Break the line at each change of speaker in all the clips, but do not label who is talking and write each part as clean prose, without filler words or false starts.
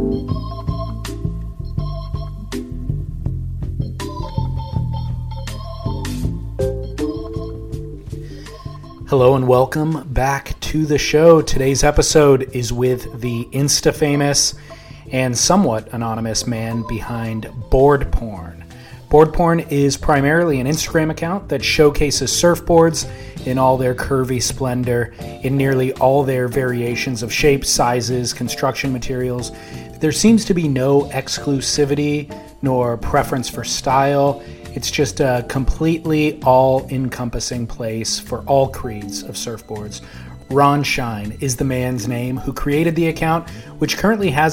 Hello and welcome back to the show. Today's episode is with the Insta-famous and somewhat anonymous man behind Board Porn. Board Porn is primarily an Instagram account that showcases surfboards in all their curvy splendor, in nearly all their variations of shapes, sizes, construction materials. There seems to be no exclusivity nor preference for style. It's just a completely all-encompassing place for all creeds of surfboards. Ron Shine is the man's name who created the account, which currently has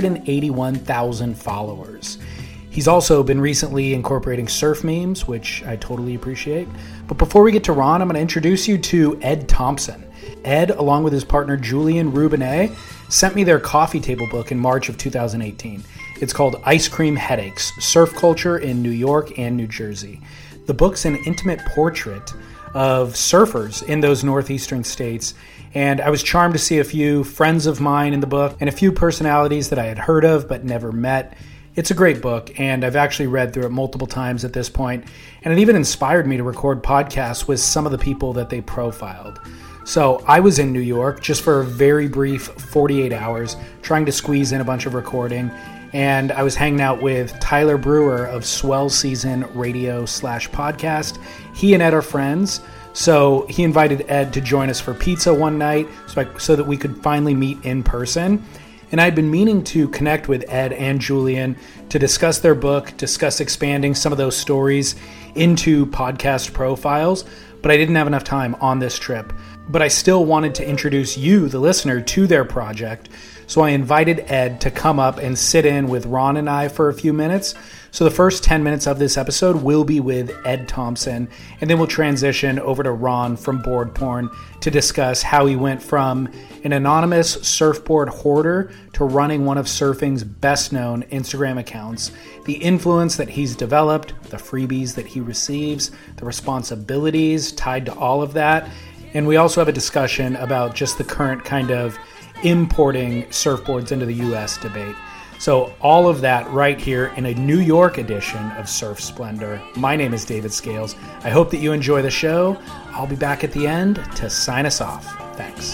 181,000 followers. He's also been recently incorporating surf memes, which I totally appreciate. But before we get to Ron, I'm going to introduce you to Ed Thompson. Ed, along with his partner Julian Rubinet, sent me their coffee table book in March of 2018. It's called Ice Cream Headaches, Surf Culture in New York and New Jersey. The book's an intimate portrait of surfers in those northeastern states, and I was charmed to see a few friends of mine in the book and a few personalities that I had heard of but never met. It's a great book, and I've actually read through it multiple times at this point, and it even inspired me to record podcasts with some of the people that they profiled. So I was in New York just for a very brief 48 hours, trying to squeeze in a bunch of recording, and I was hanging out with Tyler Brewer of Swell Season Radio/podcast. He and Ed are friends, so he invited Ed to join us for pizza one night so that we could finally meet in person. And I'd been meaning to connect with Ed and Julian to discuss their book, discuss expanding some of those stories into podcast profiles, but I didn't have enough time on this trip. But I still wanted to introduce you, the listener, to their project, so I invited Ed to come up and sit in with Ron and I for a few minutes. So the first 10 minutes of this episode will be with Ed Thompson, and then we'll transition over to Ron from Board Porn to discuss how he went from an anonymous surfboard hoarder to running one of surfing's best-known Instagram accounts, the influence that he's developed, the freebies that he receives, the responsibilities tied to all of that, and we also have a discussion about just the current kind of importing surfboards into the U.S. debate. So all of that right here in a New York edition of Surf Splendor. My name is David Scales. I hope that you enjoy the show. I'll be back at the end to sign us off. Thanks.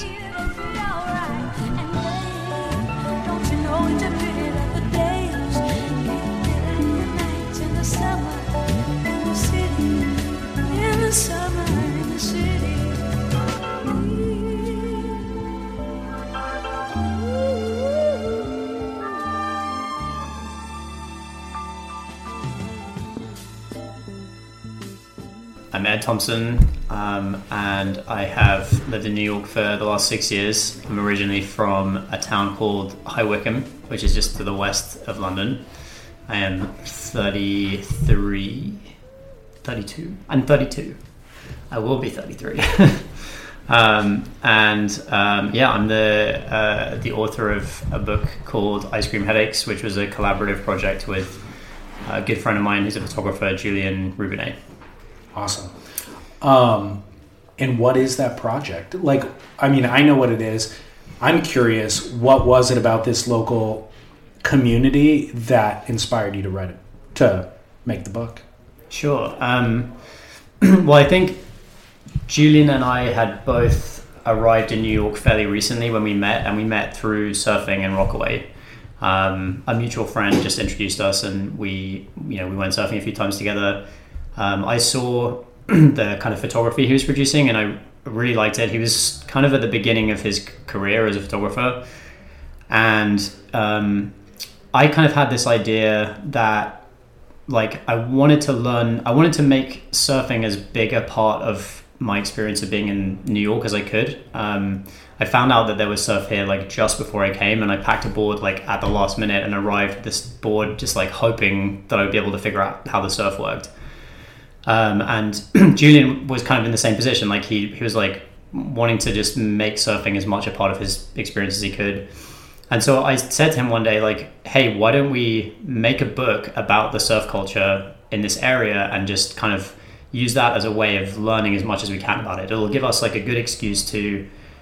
I'm Ed Thompson, and I have lived in New York for the last 6 years. I'm originally from a town called High Wycombe, which is just to the west of London. I am 32. I'm 32. I will be 33. I'm the author of a book called Ice Cream Headaches, which was a collaborative project with a good friend of mine who's a photographer, Julian Rubinet.
Awesome. And what is that project? I know what it is. I'm curious, what was it about this local community that inspired you to make the book?
Sure. Well, I think Julian and I had both arrived in New York fairly recently when we met through surfing in Rockaway. A mutual friend just introduced us, and we went surfing a few times together. I saw the kind of photography he was producing, and I really liked it. He was kind of at the beginning of his career as a photographer, and I kind of had this idea that I wanted to make surfing as big a part of my experience of being in New York as I could. I found out that there was surf here just before I came, and I packed a board at the last minute and arrived at this board just hoping that I would be able to figure out how the surf worked. And Julian was kind of in the same position. He was wanting to just make surfing as much a part of his experience as he could. And so I said to him one day, hey, why don't we make a book about the surf culture in this area and just kind of use that as a way of learning as much as we can about it. It'll give us a good excuse to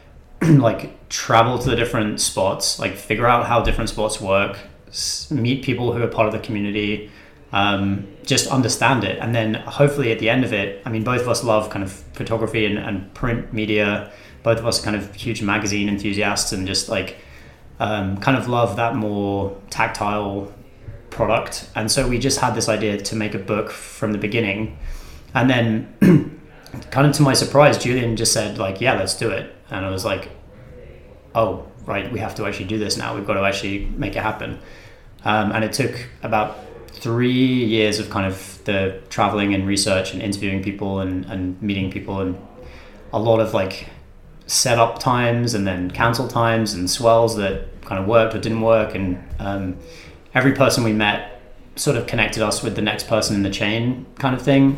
like travel to the different spots, like figure out how different spots work, meet people who are part of the community, just understand it. And then hopefully at the end of it, I mean, both of us love kind of photography and print media. Both of us are kind of huge magazine enthusiasts and just like kind of love that more tactile product. And so we just had this idea to make a book from the beginning. And then kind of to my surprise, Julian just said like, yeah, let's do it. And I was like, oh, right, we have to actually do this now. We've got to actually make it happen. And it took about 3 years of kind of the traveling and research and interviewing people and meeting people, and a lot of like setup times and then cancel times and swells that kind of worked or didn't work. And every person we met sort of connected us with the next person in the chain kind of thing.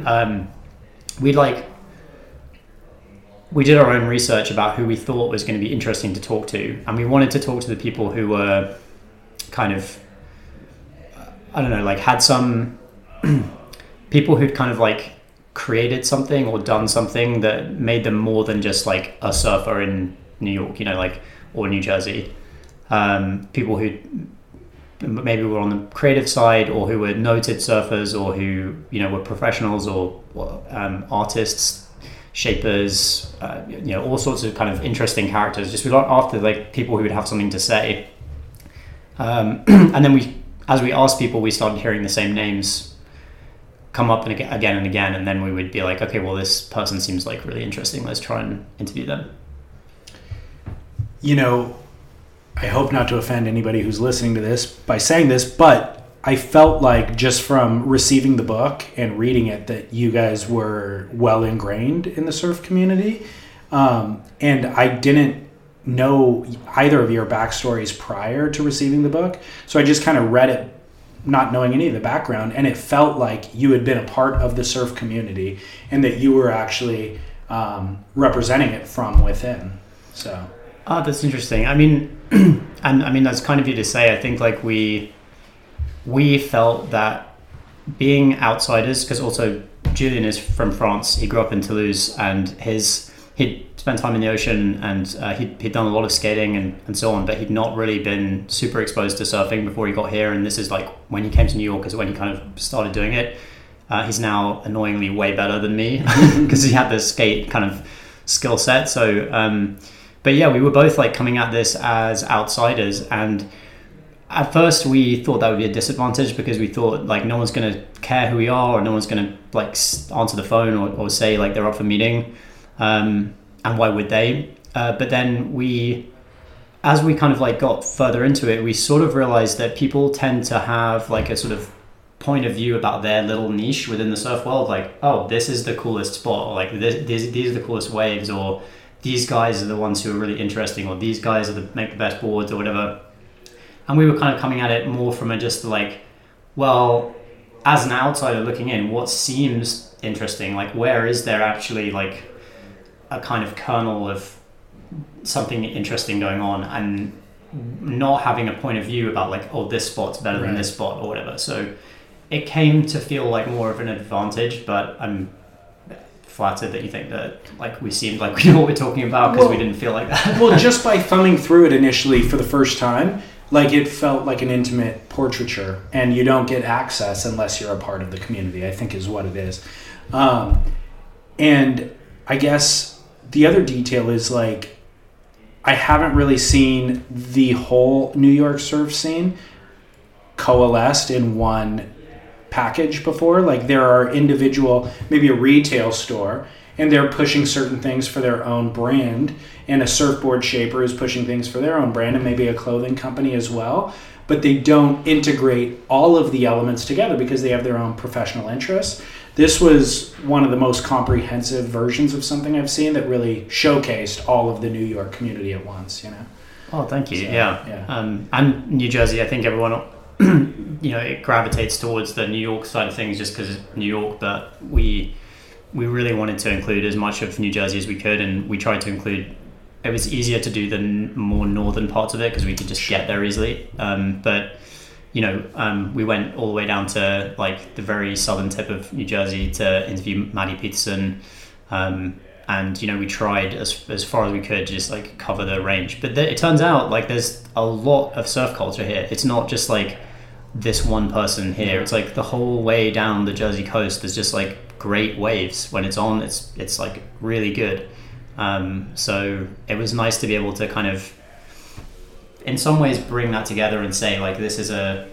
We did our own research about who we thought was going to be interesting to talk to. And we wanted to talk to the people who were kind of, I don't know, like had some people who'd kind of like created something or done something that made them more than just like a surfer in New York, you know, like, or New Jersey. People who maybe were on the creative side, or who were noted surfers, or who, you know, were professionals or artists, shapers, you know, all sorts of kind of interesting characters. Just we got after like people who would have something to say. And then as we asked people, we started hearing the same names come up and again and again. And then we would be like, okay, well, this person seems like really interesting. Let's try and interview them.
You know, I hope not to offend anybody who's listening to this by saying this, but I felt like just from receiving the book and reading it that you guys were well ingrained in the surf community. And I didn't know either of your backstories prior to receiving the book. So I just kind of read it not knowing any of the background, and it felt like you had been a part of the surf community and that you were actually representing it from within. So
that's interesting. I mean, and I mean, that's kind of you to say. I think like we felt that being outsiders, because also Julian is from France. He grew up in Toulouse, and he'd spent time in the ocean, and he'd done a lot of skating and so on, but he'd not really been super exposed to surfing before he got here. And this is like when he came to New York is when he kind of started doing it. He's now annoyingly way better than me because he had the skate kind of skill set. So, but yeah, we were both like coming at this as outsiders, and at first we thought that would be a disadvantage because we thought like no one's going to care who we are, or no one's going to like answer the phone or say like they're up for meeting. And why would they? But then as we kind of like got further into it, we sort of realized that people tend to have like a sort of point of view about their little niche within the surf world. Like, oh, this is the coolest spot, or like these are the coolest waves, or these guys are the ones who are really interesting, or these guys make the best boards or whatever. And we were kind of coming at it more from a just like, well, as an outsider looking in, what seems interesting? Like, where is there actually like a kind of kernel of something interesting going on, and not having a point of view about like, oh, this spot's better than this spot or whatever. So it came to feel like more of an advantage, but I'm flattered that you think that like we seemed like we know what we're talking about, because we didn't feel like that.
Well, just by thumbing through it initially for the first time, like it felt like an intimate portraiture, and you don't get access unless you're a part of the community, I think is what it is. And I guess the other detail is like, I haven't really seen the whole New York surf scene coalesced in one package before. Like there are individual, maybe a retail store, and they're pushing certain things for their own brand, and a surfboard shaper is pushing things for their own brand, and maybe a clothing company as well. But they don't integrate all of the elements together because they have their own professional interests. This was one of the most comprehensive versions of something I've seen that really showcased all of the New York community at once, you know?
Oh, thank you. So, yeah. And New Jersey, I think everyone, you know, it gravitates towards the New York side of things just because it's New York, but we really wanted to include as much of New Jersey as we could, and we tried to include, it was easier to do the more northern parts of it because we could just get there easily. But you know, we went all the way down to like the very southern tip of New Jersey to interview Maddie Peterson. and we tried as far as we could to just like cover the range. But it turns out like there's a lot of surf culture here. It's not just like this one person here. It's like the whole way down the Jersey coast. There's just like great waves. When it's on, it's like really good. So it was nice to be able to kind of, in some ways, bring that together and say like this is a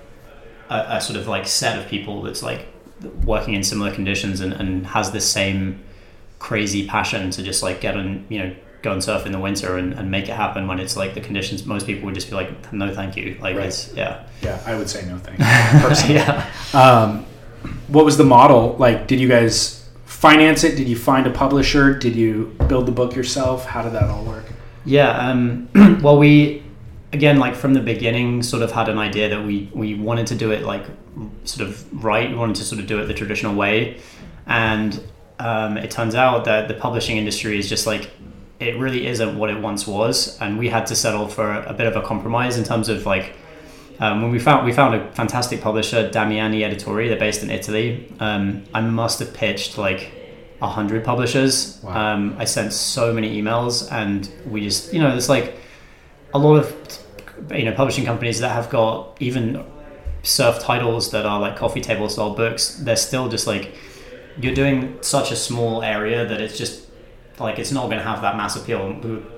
sort of like set of people that's like working in similar conditions and has the same crazy passion to just like get on, go and surf in the winter and make it happen when it's like the conditions. Most people would just be like, no, thank you. Like,
right.
It's, yeah.
Yeah, I would say no thank you, personally.
Yeah.
What was the model? Like, did you guys finance it? Did you find a publisher? Did you build the book yourself? How did that all work?
Yeah. Well, we, again, like from the beginning, sort of had an idea that we wanted to do it like sort of right. We wanted to sort of do it the traditional way. And it turns out that the publishing industry is just like, it really isn't what it once was. And we had to settle for a bit of a compromise in terms of like, when we found a fantastic publisher, Damiani Editori. They're based in Italy. I must have pitched like 100 publishers.
Wow.
I sent so many emails, and we just, there's like a lot of, publishing companies that have got even surf titles that are like coffee table style books. They're still just like, you're doing such a small area that it's just like, it's not going to have that mass appeal.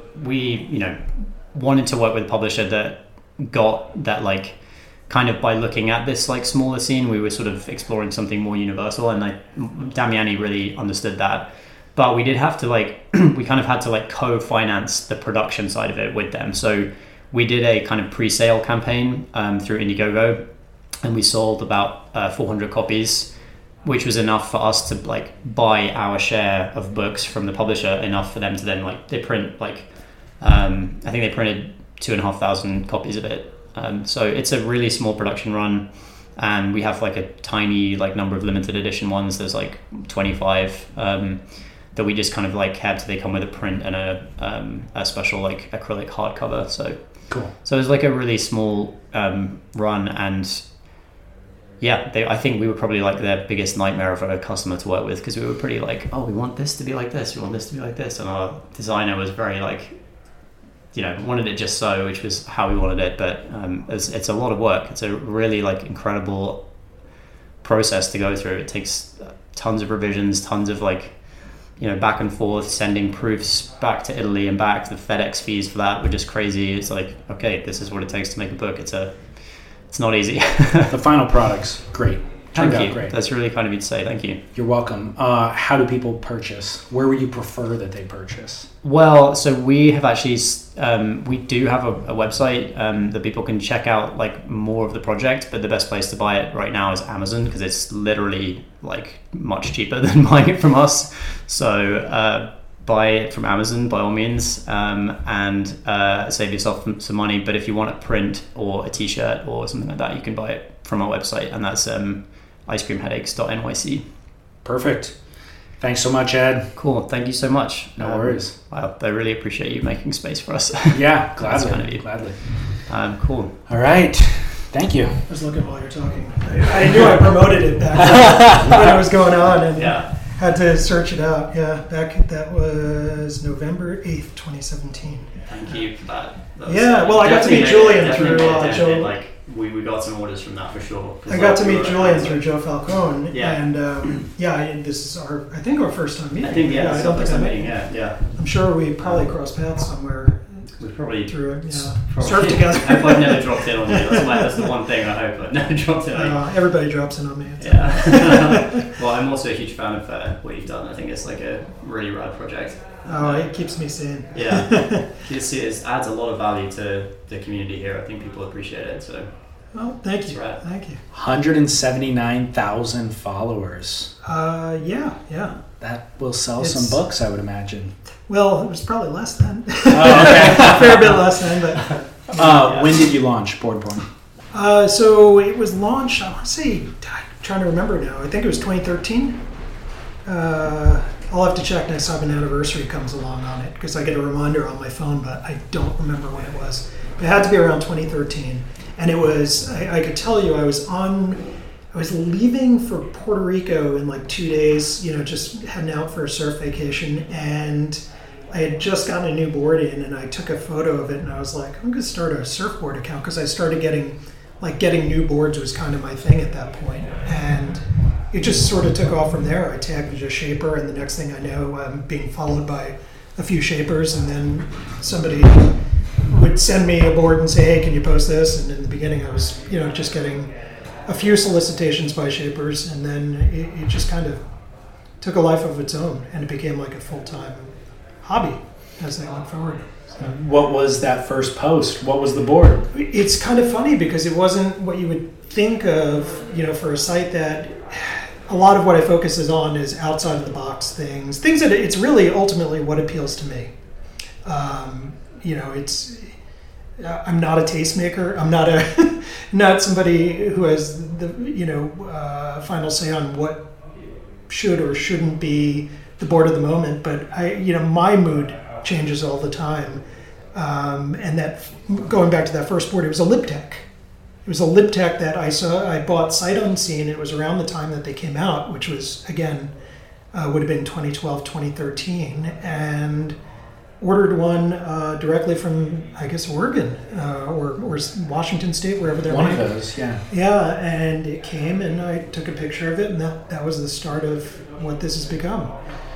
We wanted to work with a publisher that got that, like, kind of by looking at this like smaller scene, we were sort of exploring something more universal, and like Damiani really understood that. But we did have to like we kind of had to like co-finance the production side of it with them. So we did a kind of pre-sale campaign through Indiegogo, and we sold about 400 copies, which was enough for us to like buy our share of books from the publisher, enough for them to then like, they print like I think they printed 2,500 copies of it. So it's a really small production run, and we have like a tiny like number of limited edition ones. There's like 25 that we just kind of like kept. They come with a print and a special like acrylic hardcover. So
cool.
So it was like a really small run, and yeah, I think we were probably like their biggest nightmare of a customer to work with, because we were pretty like, oh, we want this to be like this, we want this to be like this, and our designer was very like, wanted it just so, which was how we wanted it. But it's a lot of work. It's a really like incredible process to go through. It takes tons of revisions, tons of like, back and forth, sending proofs back to Italy and back. The FedEx fees for that were just crazy. It's like, okay, this is what it takes to make a book. It's not easy.
The final product's great.
Thank you.
Great.
That's really kind of you to say. Thank you.
You're welcome. How do people purchase? Where would you prefer that they purchase?
Well, so we have actually, we do have a website that people can check out like more of the project, but the best place to buy it right now is Amazon, because it's literally like much cheaper than buying it from us. So buy it from Amazon by all means, and save yourself some money. But if you want a print or a t-shirt or something like that, you can buy it from our website, and that's icecreamheadaches.nyc.
Perfect. Thanks so much, Ed.
Cool. Thank you so much.
No worries.
Wow, I really appreciate you making space for us.
Yeah, gladly.
Kind of you.
Gladly.
Cool.
All right. Thank you.
I was looking while you're talking. I knew I promoted it back when it was going on, and had to search it out. Yeah, that was November 8th, 2017.
Thank you for that.
I got to meet Julian through Joe.
Like we got some orders from that for sure.
I got to meet Julian through Joe Falcone, and this is our first time meeting.
I think
I don't think I met you.
Yeah.
I'm sure we probably crossed paths somewhere.
We probably
through it. Yeah,
probably,
surf together.
I've never dropped in on you. That's the one thing I hope. But never dropped in on you.
Everybody drops in on me.
Yeah. Well, I'm also a huge fan of what you've done. I think it's like a really rad project.
Oh, it keeps me sane.
Yeah. It adds a lot of value to the community here. I think people appreciate it. So.
Well, thank you.
Right.
Thank you.
179,000 followers.
Yeah.
That will sell some books, I would imagine.
Well, it was probably less then.
Oh, okay.
A fair bit less then, but.
When did you launch Board Porn?
So it was launched, I want to say, I'm trying to remember now. I think it was 2013. I'll have to check next time an anniversary comes along on it, because I get a reminder on my phone, but I don't remember when it was. But it had to be around 2013. And it was, I could tell you, I was on I was leaving for Puerto Rico in like 2 days, just heading out for a surf vacation, and I had just gotten a new board in, and I took a photo of it, and I was like, I'm going to start a surfboard account, because I started getting new boards was kind of my thing at that point, and it just sort of took off from there. I tagged a shaper, and the next thing I know, I'm being followed by a few shapers, and then somebody would send me a board and say, hey, can you post this? And in the beginning, I was, just getting a few solicitations by shapers, and then it just kind of took a life of its own, and it became like a full-time hobby as I went forward. So.
What was that first post? What was the board?
It's kind of funny because it wasn't what you would think of, for a site that a lot of what I focus on is outside of the box things that it's really ultimately what appeals to me. I'm not a tastemaker. I'm not not somebody who has the final say on what should or shouldn't be the board of the moment. But my mood changes all the time. And that, going back to that first board, it was a Libtech. It was a Libtech that I bought sight unseen. It was around the time that they came out, which was, again, would have been 2012, 2013, and ordered one directly from, I guess, Oregon or Washington State, wherever they're
one of those, yeah.
Yeah, and it came, and I took a picture of it, and that was the start of what this has become.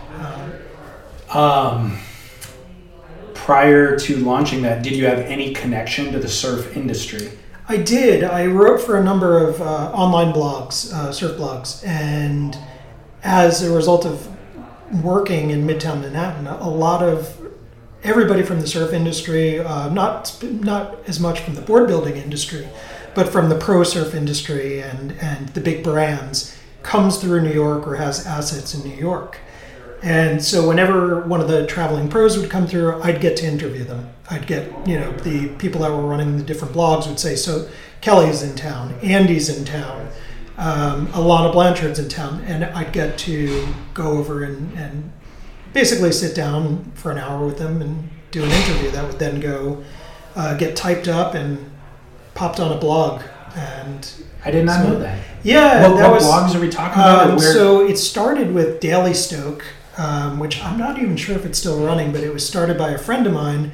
Prior to launching that, did you have any connection to the surf industry?
I did. I wrote for a number of online blogs, surf blogs, and as a result of working in Midtown Manhattan, a lot of everybody from the surf industry, not as much from the board building industry, but from the pro surf industry and the big brands, comes through New York or has assets in New York. And so whenever one of the traveling pros would come through, I'd get to interview them. I'd get, the people that were running the different blogs would say, so Kelly's in town, Andy's in town, Alana Blanchard's in town, and I'd get to go over and basically sit down for an hour with them and do an interview that would then go get typed up and popped on a blog. And
I did not know that.
Yeah.
What blogs are we talking about?
So it started with Daily Stoke, which I'm not even sure if it's still running, but it was started by a friend of mine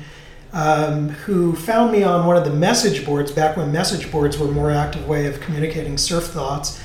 who found me on one of the message boards back when message boards were a more active way of communicating surf thoughts,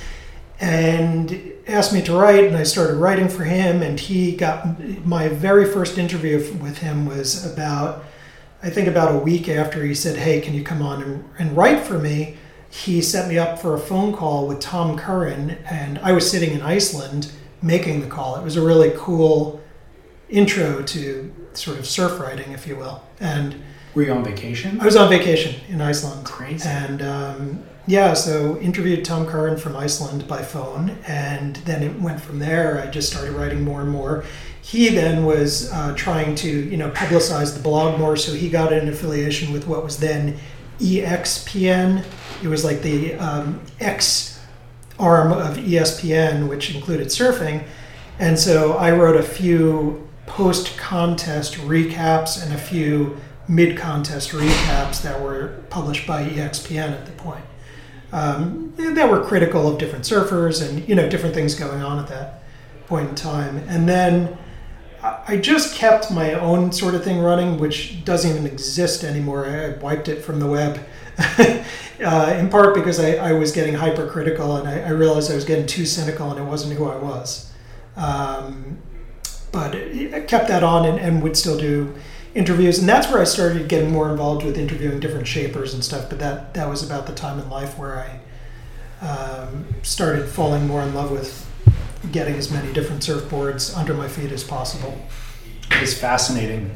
and asked me to write, and I started writing for him, and he got my very first interview with him was about a week after he said, hey, can you come on and write for me? He set me up for a phone call with Tom Curran, and I was sitting in Iceland making the call. It was a really cool intro to sort of surf writing, if you will. And
were you on vacation?
I was on vacation in Iceland.
Crazy.
And so interviewed Tom Curran from Iceland by phone, and then it went from there. I just started writing more and more. He then was trying to, publicize the blog more, so he got an affiliation with what was then EXPN. It was like the X arm of ESPN, which included surfing. And so I wrote a few post-contest recaps and a few mid-contest recaps that were published by EXPN at the point. That were critical of different surfers and, different things going on at that point in time. And then I just kept my own sort of thing running, which doesn't even exist anymore. I wiped it from the web, in part because I was getting hypercritical, and I realized I was getting too cynical, and it wasn't who I was. But I kept that on and would still do interviews, and that's where I started getting more involved with interviewing different shapers and stuff. But that was about the time in life where I started falling more in love with getting as many different surfboards under my feet as possible.
It's fascinating.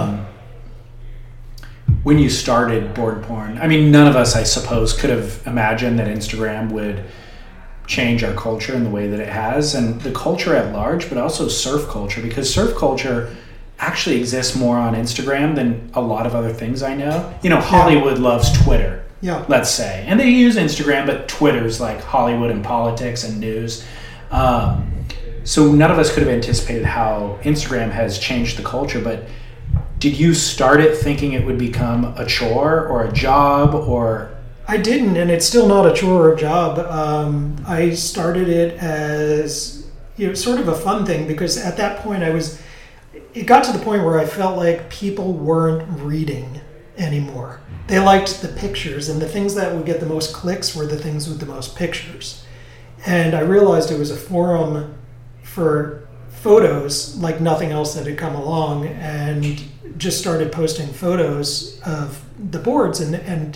When you started Board Porn, I mean, none of us, I suppose, could have imagined that Instagram would change our culture in the way that it has, and the culture at large, but also surf culture, because surf culture actually exists more on Instagram than a lot of other things I know. Hollywood loves Twitter, let's say, and they use Instagram, but Twitter's like Hollywood and politics and news. So none of us could have anticipated how Instagram has changed the culture, but did you start it thinking it would become a chore or a job, or
I didn't, and it's still not a chore or job. I started it as sort of a fun thing because at that point it got to the point where I felt like people weren't reading anymore. They liked the pictures, and the things that would get the most clicks were the things with the most pictures. And I realized it was a forum for photos like nothing else that had come along, and just started posting photos of the boards and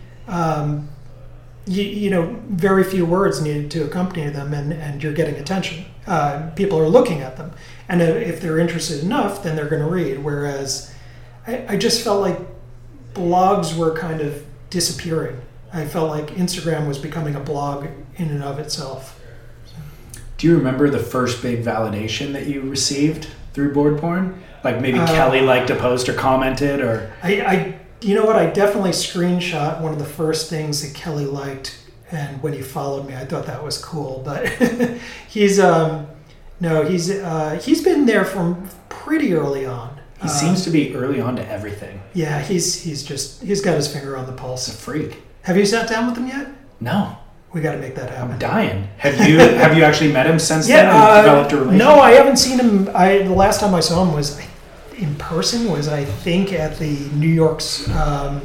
very few words needed to accompany them, and you're getting attention. People are looking at them, and if they're interested enough, then they're going to read. Whereas I just felt like blogs were kind of disappearing. I felt like Instagram was becoming a blog in and of itself.
Do you remember the first big validation that you received through board porn? Like maybe Kelly liked a post or commented, or
you know what? I definitely screenshot one of the first things that Kelly liked, and when he followed me, I thought that was cool. But he's been there from pretty early on.
He seems to be early on to everything.
Yeah, he's got his finger on the pulse.
He's a freak.
Have you sat down with him yet?
No.
We got to make that happen.
I'm dying. Have you actually met him since then and developed a relationship?
No, I haven't seen him. The last time I saw him was in person. I think at the New York's I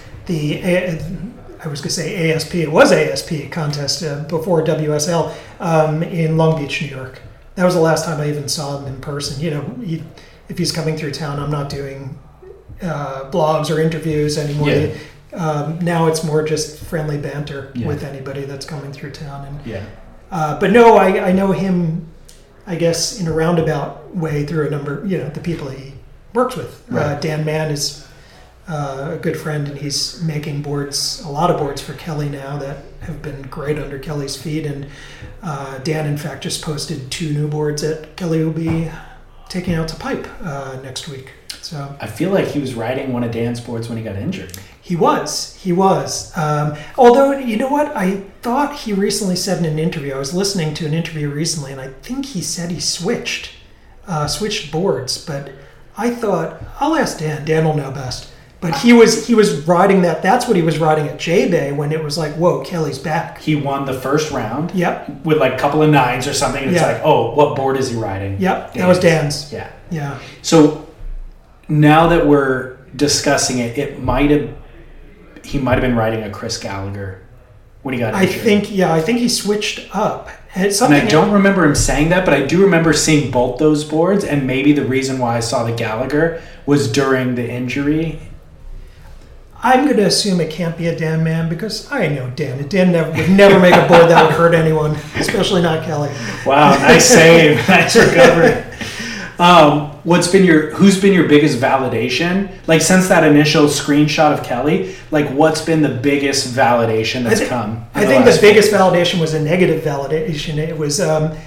was going to say ASP. It was ASP contest before WSL in Long Beach, New York. That was the last time I even saw him in person. If he's coming through town, I'm not doing blogs or interviews anymore.
Yeah.
Now it's more just friendly banter with anybody that's coming through town.
And
but no, I know him, I guess, in a roundabout way through a number, the people he works with.
Right.
Dan Mann is a good friend, and he's making a lot of boards for Kelly now that have been great under Kelly's feet. And Dan, in fact, just posted 2 new boards that Kelly will be taking out to pipe next week. So
I feel like he was riding one of Dan's boards when he got injured.
He was. Although, you know what? I thought he recently said in an interview, I was listening to an interview recently, and I think he said he switched boards. But I thought, I'll ask Dan. Dan will know best. But he was riding that. That's what he was riding at J-Bay when it was like, whoa, Kelly's back.
He won the first round.
Yep.
With like a couple of 9s or something. And it's like, oh, what board is he riding?
Yep. Dan's. That was Dan's.
Yeah. So now that we're discussing it, he might have been riding a Chris Gallagher when he got injured.
I think he switched up.
And I don't remember him saying that, but I do remember seeing both those boards, and maybe the reason why I saw the Gallagher was during the injury.
I'm going to assume it can't be a Dan Mann because I know Dan. Dan would never make a board that would hurt anyone, especially not Kelly.
Wow, nice save. Nice recovery. Who's been your biggest validation? Like since that initial screenshot of Kelly, like what's been the biggest validation that's come?
I think the biggest validation was a negative validation. It was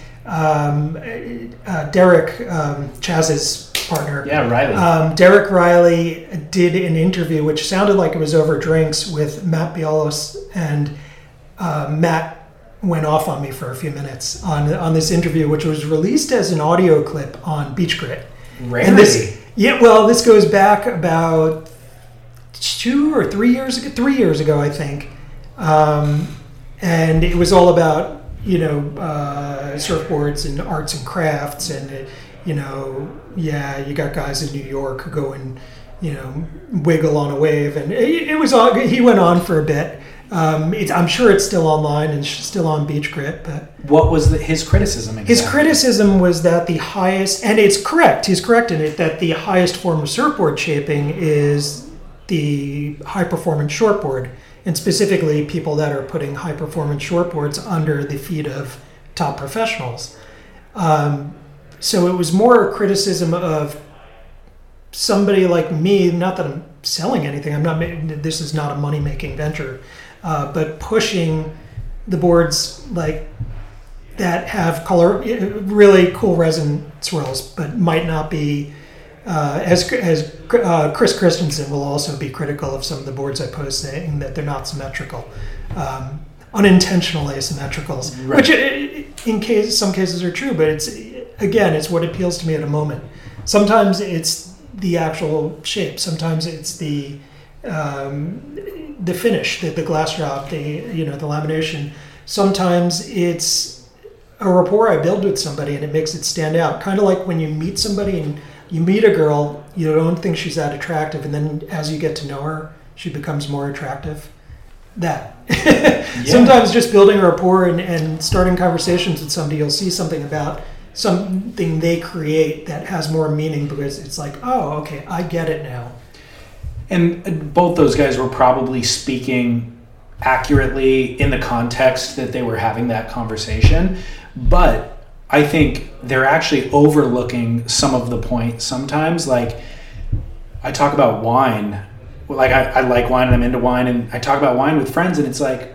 Derek, Chaz's partner.
Yeah, Riley.
Derek Riley did an interview which sounded like it was over drinks with Matt Bialos, and Matt went off on me for a few minutes on this interview, which was released as an audio clip on Beach Grit.
Rarity.
And this goes back about 2 or 3 years ago. 3 years ago, I think. And it was all about surfboards and arts and crafts, and you got guys in New York who go and wiggle on a wave, and it was all. He went on for a bit. I'm sure it's still online and still on Beach Grit. But
what was his criticism exactly?
His criticism was that the highest, and it's correct, he's correct in it, that the highest form of surfboard shaping is the high-performance shortboard, and specifically people that are putting high-performance shortboards under the feet of top professionals. So it was more a criticism of somebody like me, not that I'm selling anything, this is not a money-making venture, but pushing the boards like that have color, really cool resin swirls, but might not be as Chris Christensen will also be critical of some of the boards I post, saying that they're not symmetrical, unintentionally asymmetrical, right. Which some cases are true, but it's what appeals to me at a moment. Sometimes it's the actual shape. Sometimes it's the the finish, the glass job, the lamination. Sometimes it's a rapport I build with somebody and it makes it stand out. Kind of like when you meet somebody and you meet a girl, you don't think she's that attractive, and then as you get to know her, she becomes more attractive. That. Sometimes just building a rapport and starting conversations with somebody, you'll see something about something they create that has more meaning because it's like, oh, okay, I get it now.
And both those guys were probably speaking accurately in the context that they were having that conversation, but I think they're actually overlooking some of the point sometimes. Like, I talk about wine, like I like wine and I'm into wine, and I talk about wine with friends, and it's like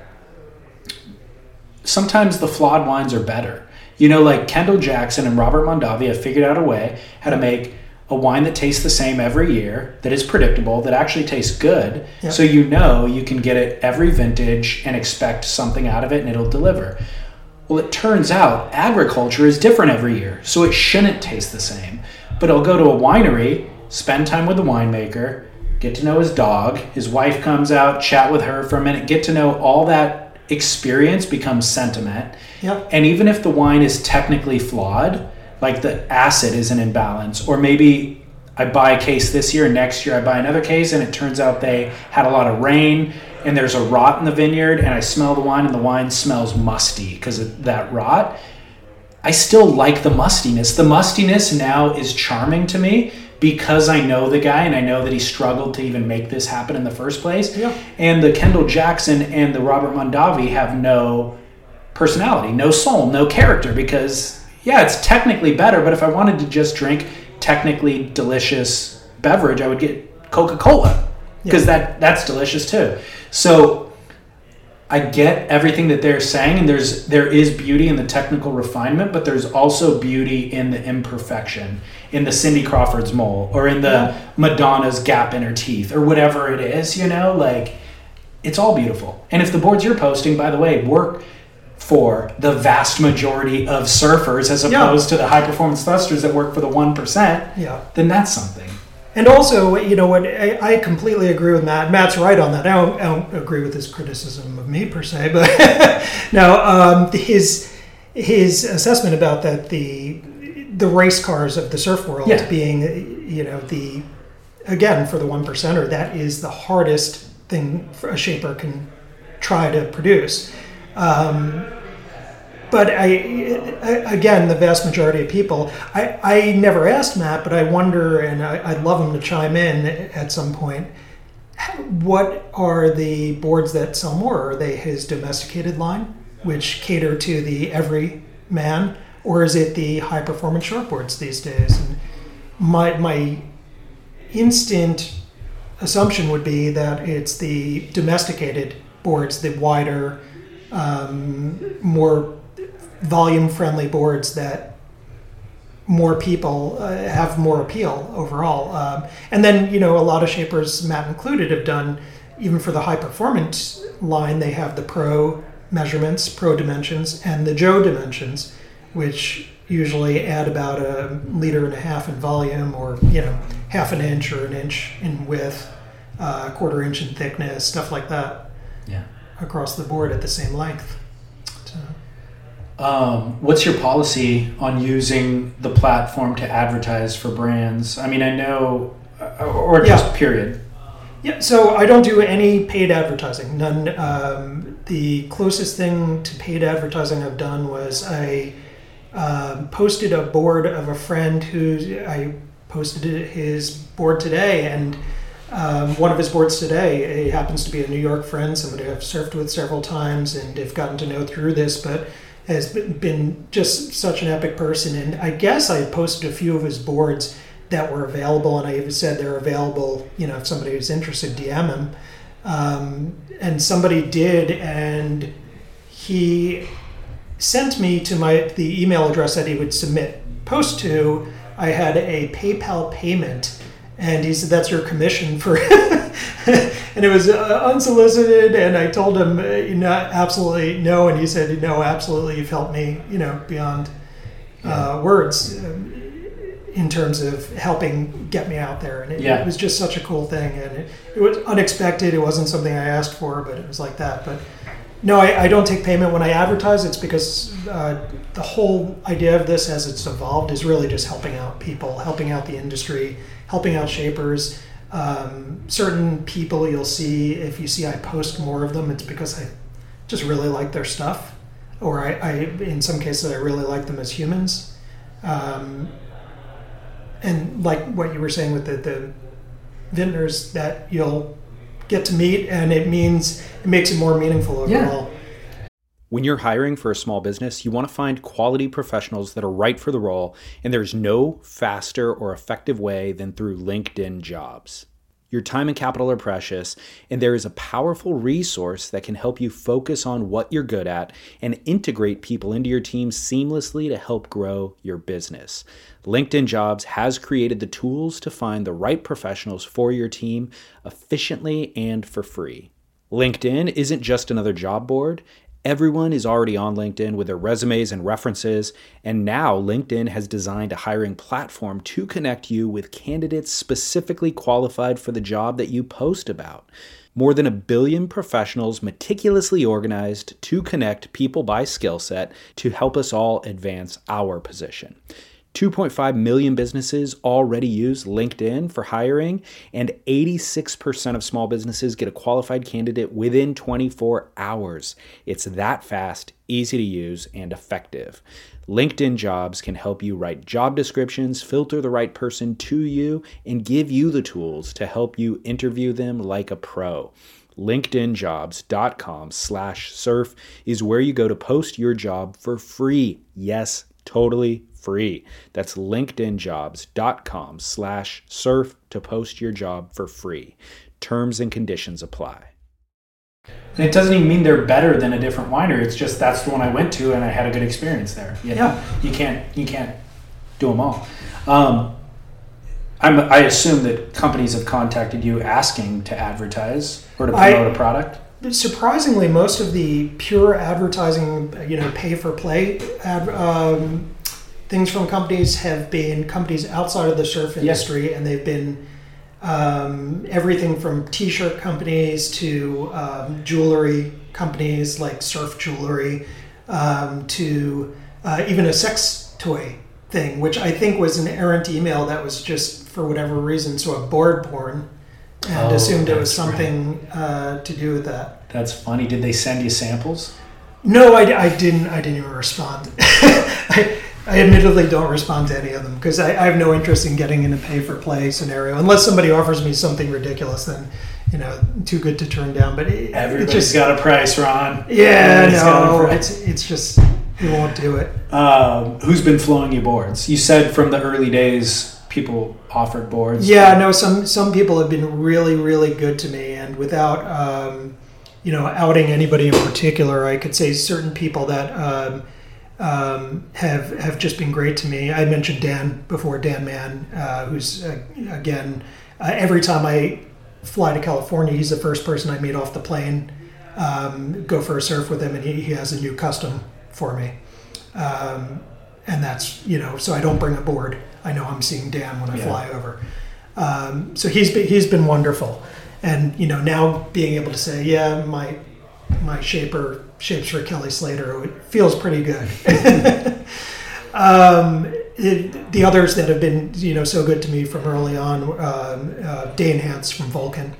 sometimes the flawed wines are better. Like Kendall Jackson and Robert Mondavi have figured out a way how to make a wine that tastes the same every year, that is predictable, that actually tastes good. Yep. So you can get it every vintage and expect something out of it and it'll deliver. Well, it turns out agriculture is different every year, so it shouldn't taste the same. But I'll go to a winery, spend time with the winemaker, get to know his dog, his wife comes out, chat with her for a minute, get to know all that experience becomes sentiment.
Yep.
And even if the wine is technically flawed, like the acid is an imbalance, or maybe I buy a case this year and next year I buy another case and it turns out they had a lot of rain and there's a rot in the vineyard and I smell the wine and the wine smells musty because of that rot. I still like the mustiness. The mustiness now is charming to me because I know the guy and I know that he struggled to even make this happen in the first place.
Yeah.
And the Kendall Jackson and the Robert Mondavi have no personality, no soul, no character, because it's technically better, but if I wanted to just drink technically delicious beverage, I would get Coca-Cola because that's delicious too. So I get everything that they're saying, and there is beauty in the technical refinement, but there's also beauty in the imperfection, in the Cindy Crawford's mole, or in the Madonna's gap in her teeth, or whatever it is, like it's all beautiful. And if the boards you're posting, by the way, work for the vast majority of surfers as opposed to the high performance thrusters that work for the 1%, then that's something.
And also, what I completely agree with Matt. Matt's right on that. I don't agree with his criticism of me per se, but no, his assessment about that the race cars of the surf world being, again, for the 1%er, that is the hardest thing a shaper can try to produce. But again, the vast majority of people, I never asked Matt, but I wonder, and I'd love him to chime in at some point, what are the boards that sell more? Are they his domesticated line, which cater to the everyman, or is it the high performance shortboards these days? And my instant assumption would be that it's the domesticated boards, the wider, more volume-friendly boards that more people have more appeal overall. And then, a lot of shapers, Matt included, have done, even for the high-performance line, they have the Pro measurements, Pro dimensions, and the Joe dimensions, which usually add about 1.5 liters in volume, or, half an inch or an inch in width, 1/4 inch in thickness, stuff like that.
Yeah.
Across the board at the same length.
What's your policy on using the platform to advertise for brands? I mean, I know, or just period.
Yeah, so I don't do any paid advertising. None. The closest thing to paid advertising I've done was I posted a board of a friend I posted his board today, and one of his boards today, he happens to be a New York friend, somebody I've surfed with several times and have gotten to know through this, but has been just such an epic person. And I guess I posted a few of his boards that were available, and I even said they're available, if somebody was interested, DM him. And somebody did, and he sent me to the email address that he would submit post to. I had a PayPal payment, and he said, "That's your commission for," and it was unsolicited. And I told him, absolutely no. And he said, "No, absolutely. You've helped me, beyond words." in terms of helping get me out there. And
Yeah.
it was just such a cool thing. And it was unexpected. It wasn't something I asked for, but it was like that. But no, I don't take payment when I advertise. It's because the whole idea of this as it's evolved is really just helping out people, helping out the industry, helping out shapers. Certain people you'll see, if you see I post more of them, it's because I just really like their stuff. Or I in some cases, I really like them as humans. And like what you were saying with the vintners that you'll get to meet, and it makes it more meaningful overall.
When you're hiring for a small business, you want to find quality professionals that are right for the role, and there's no faster or effective way than through LinkedIn Jobs. Your time and capital are precious, and there is a powerful resource that can help you focus on what you're good at and integrate people into your team seamlessly to help grow your business. LinkedIn Jobs has created the tools to find the right professionals for your team efficiently and for free. LinkedIn isn't just another job board. Everyone is already on LinkedIn with their resumes and references, and now LinkedIn has designed a hiring platform to connect you with candidates specifically qualified for the job that you post about. More than 1 billion professionals meticulously organized to connect people by skill set to help us all advance our position. 2.5 million businesses already use LinkedIn for hiring, and 86% of small businesses get a qualified candidate within 24 hours. It's that fast, easy to use, and effective. LinkedIn Jobs can help you write job descriptions, filter the right person to you, and give you the tools to help you interview them like a pro. LinkedInjobs.com/surf is where you go to post your job for free. Yes, totally free. That's LinkedInjobs.com/surf to post your job for free. Terms and conditions apply.
And it doesn't even mean they're better than a different winery. It's just that's the one I went to and I had a good experience there.
Yeah.
You can't do them all. I assume that companies have contacted you asking to advertise or to promote a product.
Surprisingly, most of the pure advertising, pay for play things from companies have been companies outside of the surf industry, and they've been everything from t-shirt companies to jewelry companies like Surf Jewelry, to even a sex toy thing, which I think was an errant email that was just, for whatever reason, sort of board porn, and assumed it was something to do with that.
That's funny. Did they send you samples?
No, I didn't even respond. I admittedly don't respond to any of them because I have no interest in getting in a pay-for-play scenario unless somebody offers me something ridiculous. Then, too good to turn down. But
everybody's got a price, Ron.
Yeah, no, it's just we won't do it.
Who's been flowing you boards? You said from the early days people offered boards.
Yeah, no, some people have been really, really good to me, and without outing anybody in particular, I could say certain people that. Have just been great to me. I mentioned Dan before, Dan Mann, who's again, every time I fly to California, he's the first person I meet off the plane, go for a surf with him, and he has a new custom for me. And that's, so I don't bring a board. I know I'm seeing Dan when I fly over. So he's been wonderful. And, now being able to say, my shaper shapes for Kelly Slater, it feels pretty good. The others that have been, so good to me from early on, Dane Hance from Vulcan,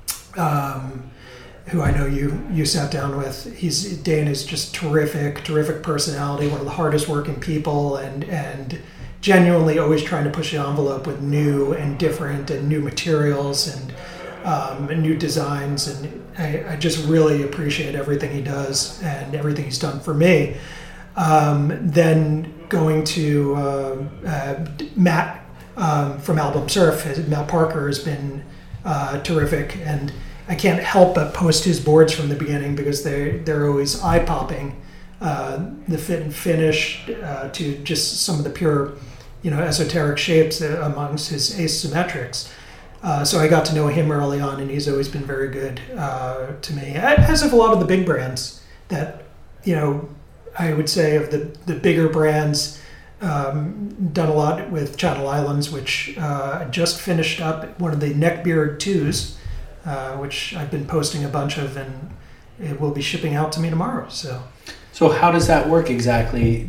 who I know you sat down with. Dane is just terrific personality, one of the hardest working people, and genuinely always trying to push the envelope with new and different and new materials and new designs, and I just really appreciate everything he does and everything he's done for me. Then going to Matt from Album Surf, Matt Parker has been terrific, and I can't help but post his boards from the beginning because they're always eye-popping. The fit and finish to just some of the pure, esoteric shapes amongst his asymmetrics. So I got to know him early on, and he's always been very good to me. As of a lot of the big brands that, I would say of the bigger brands, done a lot with Channel Islands, which just finished up one of the Neckbeard 2s, which I've been posting a bunch of, and it will be shipping out to me tomorrow.
So how does that work exactly?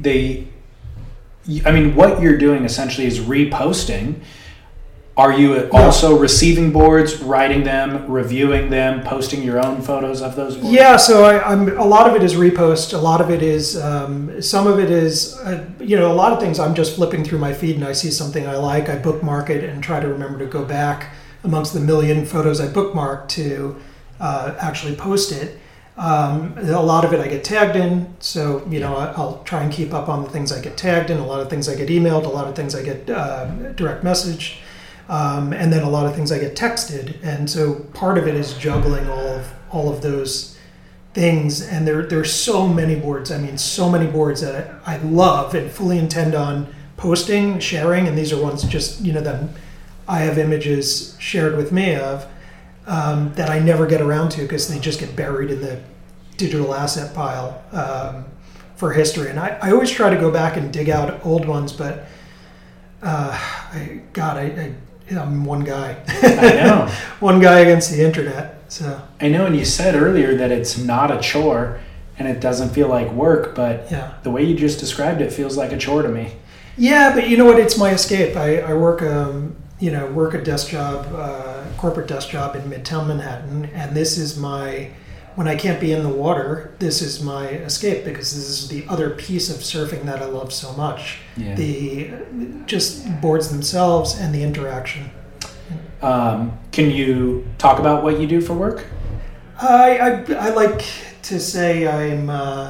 What you're doing essentially is reposting. Are you also receiving boards, writing them, reviewing them, posting your own photos of those boards?
Yeah, so I'm a lot of it is repost. A lot of it is, some of it is, a lot of things I'm just flipping through my feed and I see something I like, I bookmark it and try to remember to go back amongst the million photos I bookmarked to actually post it. A lot of it I get tagged in, so I'll try and keep up on the things I get tagged in. A lot of things I get emailed, a lot of things I get direct messaged. And then a lot of things I get texted, and so part of it is juggling all of those things. And there's so many boards. I mean, so many boards that I love and fully intend on posting, sharing. And these are ones just that I have images shared with me of that I never get around to because they just get buried in the digital asset pile for history. And I always try to go back and dig out old ones, but I'm one guy.
I know.
One guy against the internet. So
I know, and you said earlier that it's not a chore and it doesn't feel like work, but the way you just described it feels like a chore to me.
Yeah, but you know what? It's my escape. I work a desk job, corporate desk job in Midtown Manhattan, and this is when I can't be in the water, this is my escape because this is the other piece of surfing that I love so much. Yeah. The just boards themselves and the interaction.
Can you talk about what you do for work?
I like to say I'm...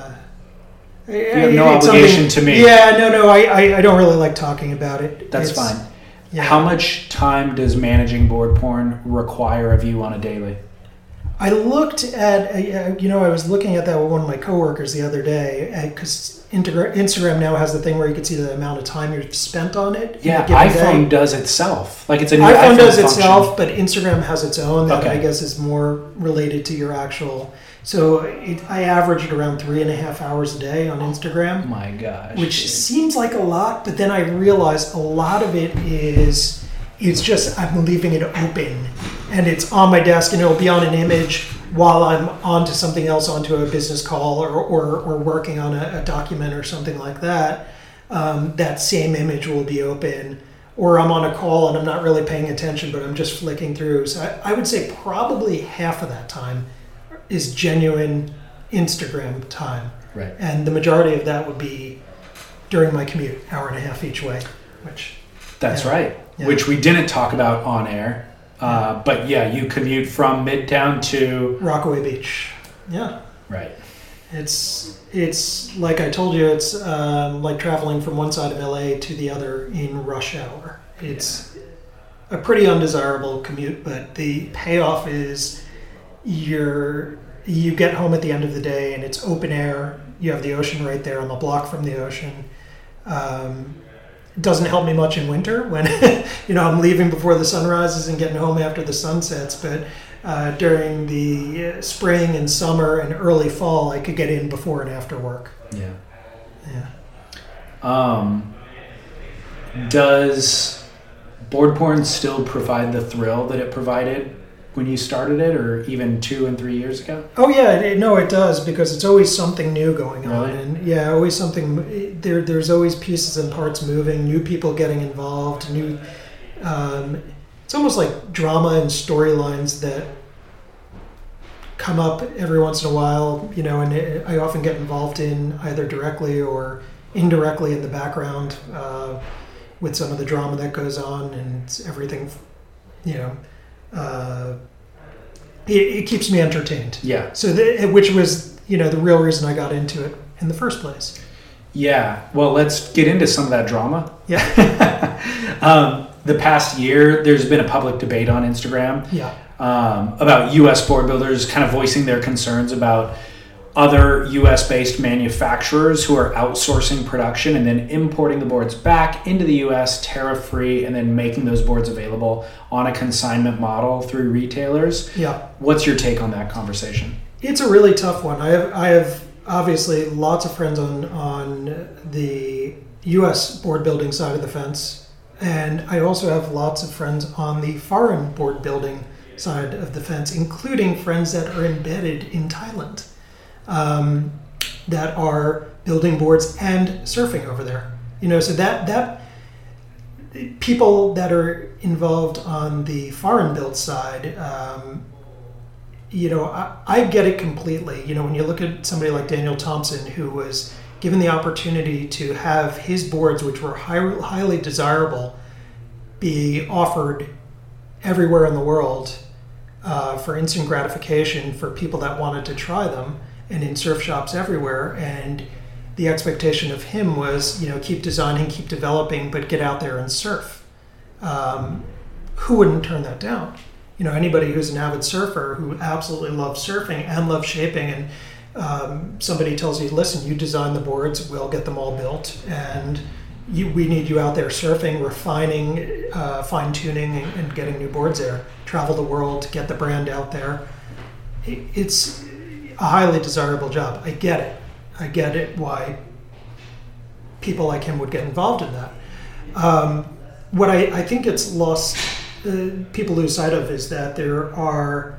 you have no obligation to me.
Yeah, no, I don't really like talking about it.
That's fine. Yeah. How much time does managing board porn require of you on a daily?
I looked at, I was looking at that with one of my coworkers the other day, because Instagram now has the thing where you can see the amount of time you've spent on it.
Yeah, iPhone does itself. Like it's a new
iPhone does
function.
Itself, but Instagram has its own that I guess is more related to your actual. So I averaged around 3.5 hours a day on Instagram.
Oh my gosh.
Which seems like a lot, but then I realized a lot of it is... It's just I'm leaving it open, and it's on my desk, and it'll be on an image while I'm onto something else, onto a business call or working on a document or something like that. That same image will be open, or I'm on a call and I'm not really paying attention, but I'm just flicking through. So I would say probably half of that time is genuine Instagram time,
right? And
the majority of that would be during my commute, 1.5 each way, which.
That's right. Yeah. Which we didn't talk about on air. But yeah, you commute from Midtown to...
Rockaway Beach. Yeah.
Right.
It's like I told you, it's like traveling from one side of LA to the other in rush hour. It's a pretty undesirable commute, but the payoff is you get home at the end of the day and it's open air. You have the ocean right there. I'm a block from the ocean. It doesn't help me much in winter when I'm leaving before the sun rises and getting home after the sun sets, but during the spring and summer and early fall I could get in before and after work.
Does board porn still provide the thrill that it provided when you started it, or even 2 and 3 years ago?
Oh yeah, it does, because it's always something new going on,
really?
And always something. There's always pieces and parts moving, new people getting involved, new. It's almost like drama and storylines that come up every once in a while, and I often get involved in either directly or indirectly in the background with some of the drama that goes on, and it's everything, it keeps me entertained.
Yeah.
So which was, the real reason I got into it in the first place.
Yeah. Well, let's get into some of that drama.
Yeah.
The past year, there's been a public debate on Instagram.
Yeah.
About U.S. board builders kind of voicing their concerns about other U.S.-based manufacturers who are outsourcing production and then importing the boards back into the U.S. tariff-free, and then making those boards available on a consignment model through retailers.
Yeah.
What's your take on that conversation?
It's a really tough one. I have obviously lots of friends on the U.S. board building side of the fence, and I also have lots of friends on the foreign board building side of the fence, including friends that are embedded in Thailand, that are building boards and surfing over there. So that people that are involved on the foreign build side, I get it completely. When you look at somebody like Daniel Thompson, who was given the opportunity to have his boards, which were highly desirable, be offered everywhere in the world for instant gratification for people that wanted to try them, and in surf shops everywhere. And the expectation of him was, keep designing, keep developing, but get out there and surf. Who wouldn't turn that down? Anybody who's an avid surfer who absolutely loves surfing and loves shaping, and somebody tells you, listen, you design the boards, we'll get them all built, and we need you out there surfing, refining, fine-tuning, and getting new boards there. Travel the world, get the brand out there. It's a highly desirable job. I get it. I get it why people like him would get involved in that. What I think it's lost, people lose sight of, is that there are,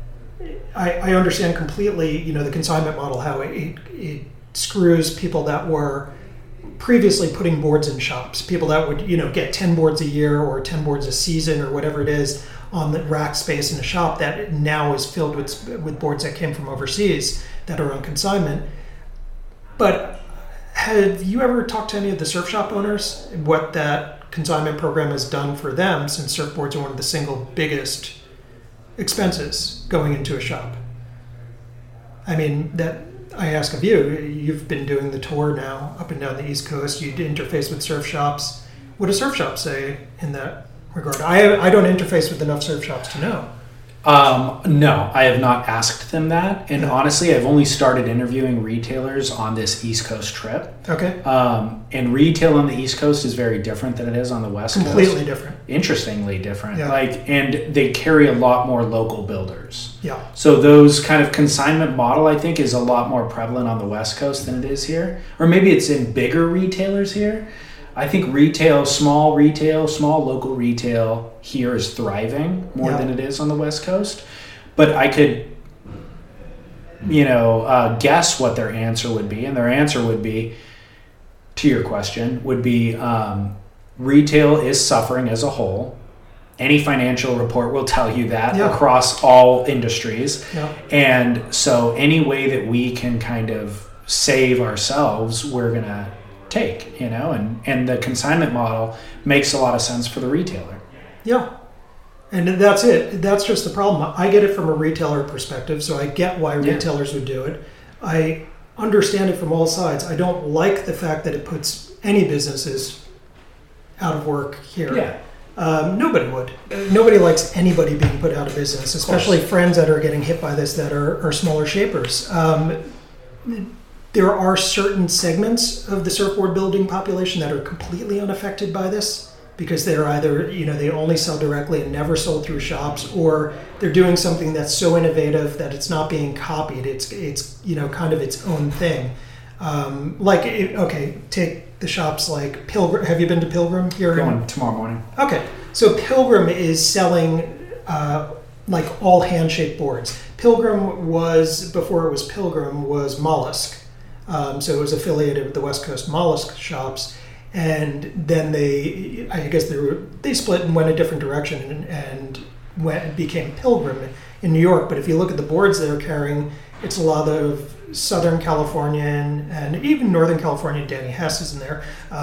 I understand completely, the consignment model, how it screws people that were previously putting boards in shops, people that would, get 10 boards a year or 10 boards a season or whatever it is on the rack space in a shop that now is filled with boards that came from overseas that are on consignment. But have you ever talked to any of the surf shop owners, what that consignment program has done for them, since surfboards are one of the single biggest expenses going into a shop? I mean, that I ask of you, you've been doing the tour now up and down the East Coast, you interface with surf shops. What do surf shops say in that regard? I don't interface with enough surf shops to know.
No, I have not asked them that. And honestly, I've only started interviewing retailers on this East Coast trip.
Okay.
And retail on the East Coast is very different than it is on the West Coast.
Completely different.
Interestingly different.
Yeah.
And they carry a lot more local builders.
Yeah.
So those kind of consignment model, I think, is a lot more prevalent on the West Coast than it is here. Or maybe it's in bigger retailers here. I think small local retail here is thriving more than it is on the West Coast. But I could, guess what their answer would be. And their answer would be, to your question, would be retail is suffering as a whole. Any financial report will tell you that across all industries.
Yeah.
And so any way that we can kind of save ourselves, we're going to take, and the consignment model makes a lot of sense for the retailer.
Yeah. And that's it. That's just the problem. I get it from a retailer perspective, so I get why retailers would do it. I understand it from all sides. I don't like the fact that it puts any businesses out of work here.
Yeah.
Nobody would. Nobody likes anybody being put out of business, especially friends that are getting hit by this that are smaller shapers. There are certain segments of the surfboard building population that are completely unaffected by this because they're either, they only sell directly and never sold through shops, or they're doing something that's so innovative that it's not being copied. It's kind of its own thing. Take the shops like Pilgrim. Have you been to Pilgrim here?
Going tomorrow morning.
Okay. So Pilgrim is selling all hand-shaped boards. Pilgrim was, before it was Pilgrim, was Mollusk. So it was affiliated with the West Coast Mollusk shops, and then they split and went a different direction and became Pilgrim in New York. But if you look at the boards they're carrying, it's a lot of Southern California and even Northern California. Danny Hess is in there.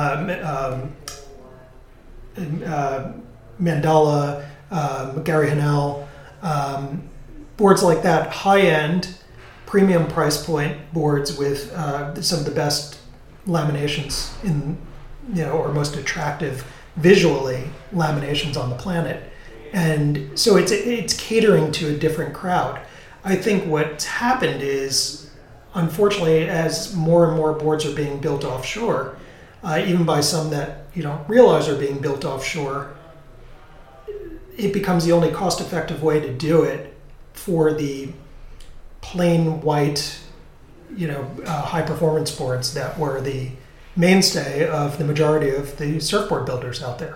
Mandala, Gary Hanel, boards like that, high-end, premium price point boards with some of the best laminations or most attractive visually laminations on the planet. And so it's catering to a different crowd. I think what's happened is, unfortunately, as more and more boards are being built offshore, even by some that you don't realize are being built offshore, it becomes the only cost-effective way to do it for the plain white, high-performance boards that were the mainstay of the majority of the surfboard builders out there.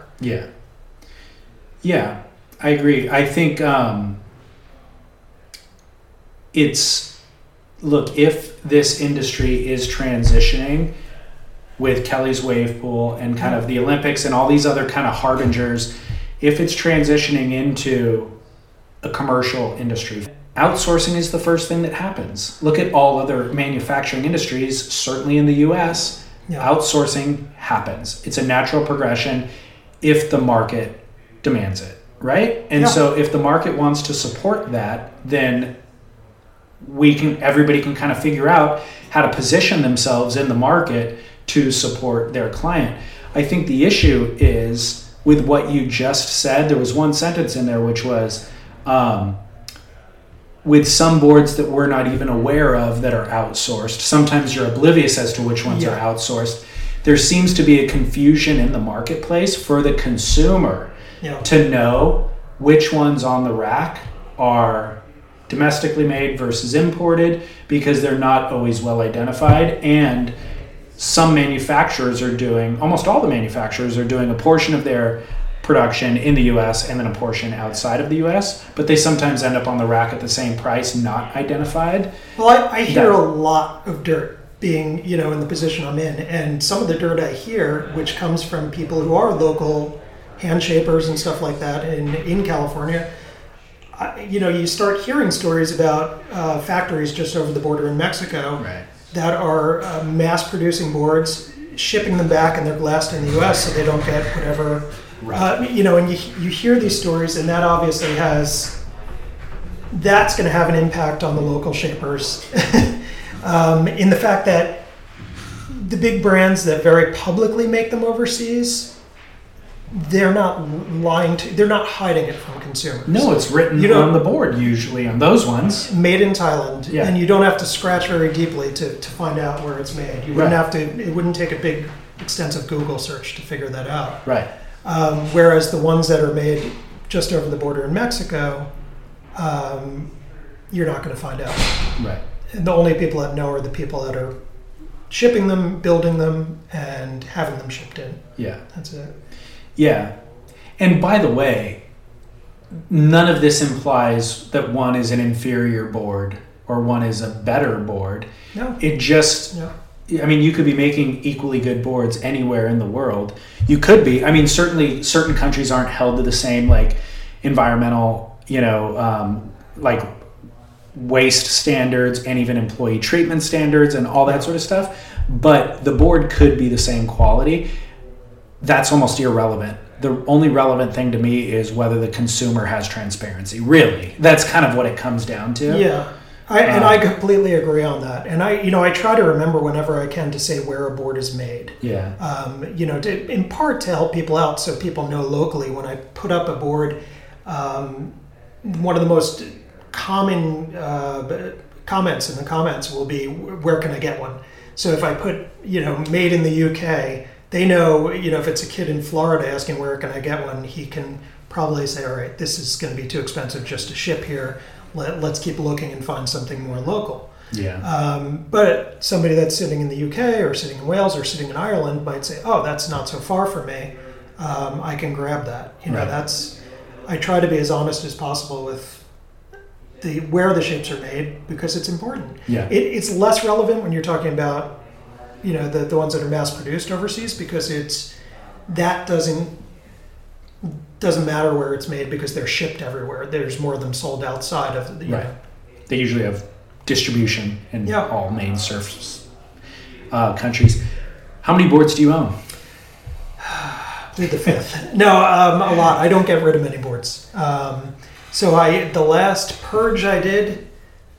Yeah, I agree. I think if this industry is transitioning with Kelly's wave pool and kind of the Olympics and all these other kind of harbingers, if it's transitioning into a commercial industry, outsourcing is the first thing that happens. Look at all other manufacturing industries, certainly in the US, outsourcing happens. It's a natural progression if the market demands it, right? And so if the market wants to support that, then everybody can kind of figure out how to position themselves in the market to support their client. I think the issue is with what you just said. There was one sentence in there which was with some boards that we're not even aware of that are outsourced. Sometimes you're oblivious as to which ones are outsourced. There seems to be a confusion in the marketplace for the consumer to know which ones on the rack are domestically made versus imported, because they're not always well identified. And some manufacturers are doing, almost all the manufacturers are doing a portion of their production in the US and then a portion outside of the US, but they sometimes end up on the rack at the same price, not identified.
Well, I hear a lot of dirt being, in the position I'm in, and some of the dirt I hear, which comes from people who are local hand shapers and stuff like that in California, you start hearing stories about factories just over the border in Mexico that are mass producing boards, shipping them back, and they're glassed in the US so they don't get whatever. And you hear these stories, and that obviously that's going to have an impact on the local shapers in the fact that the big brands that very publicly make them overseas, they're not they're not hiding it from consumers.
No, it's written on the board usually on those ones.
Made in Thailand, and you don't have to scratch very deeply to find out where it's made. You wouldn't have to. It wouldn't take a big, extensive Google search to figure that out.
Right.
Whereas the ones that are made just over the border in Mexico, you're not going to find out.
Right.
And the only people that know are the people that are shipping them, building them, and having them shipped in.
Yeah.
That's it.
Yeah. And by the way, none of this implies that one is an inferior board or one is a better board.
No.
It just, I mean, you could be making equally good boards anywhere in the world. You could be. I mean, certainly certain countries aren't held to the same, environmental, waste standards and even employee treatment standards and all that sort of stuff. But the board could be the same quality. That's almost irrelevant. The only relevant thing to me is whether the consumer has transparency. Really, that's kind of what it comes down to.
Yeah, I completely agree on that. And I try to remember whenever I can to say where a board is made.
Yeah.
In part to help people out, so people know locally. When I put up a board, one of the most common comments in the comments will be, "Where can I get one?" So if I put, made in the UK. They know, if it's a kid in Florida asking where can I get one, he can probably say, all right, this is going to be too expensive just to ship here. Let's keep looking and find something more local.
Yeah.
But somebody that's sitting in the UK or sitting in Wales or sitting in Ireland might say, oh, that's not so far from me. I can grab that. I try to be as honest as possible with where the shapes are made because it's important.
Yeah.
It's less relevant when you're talking about the ones that are mass produced overseas, because doesn't matter where it's made because they're shipped everywhere. There's more of them sold outside of the
right. They usually have distribution in all main surf countries. How many boards do you own?
Plead the fifth. No, a lot. I don't get rid of many boards. So the last purge I did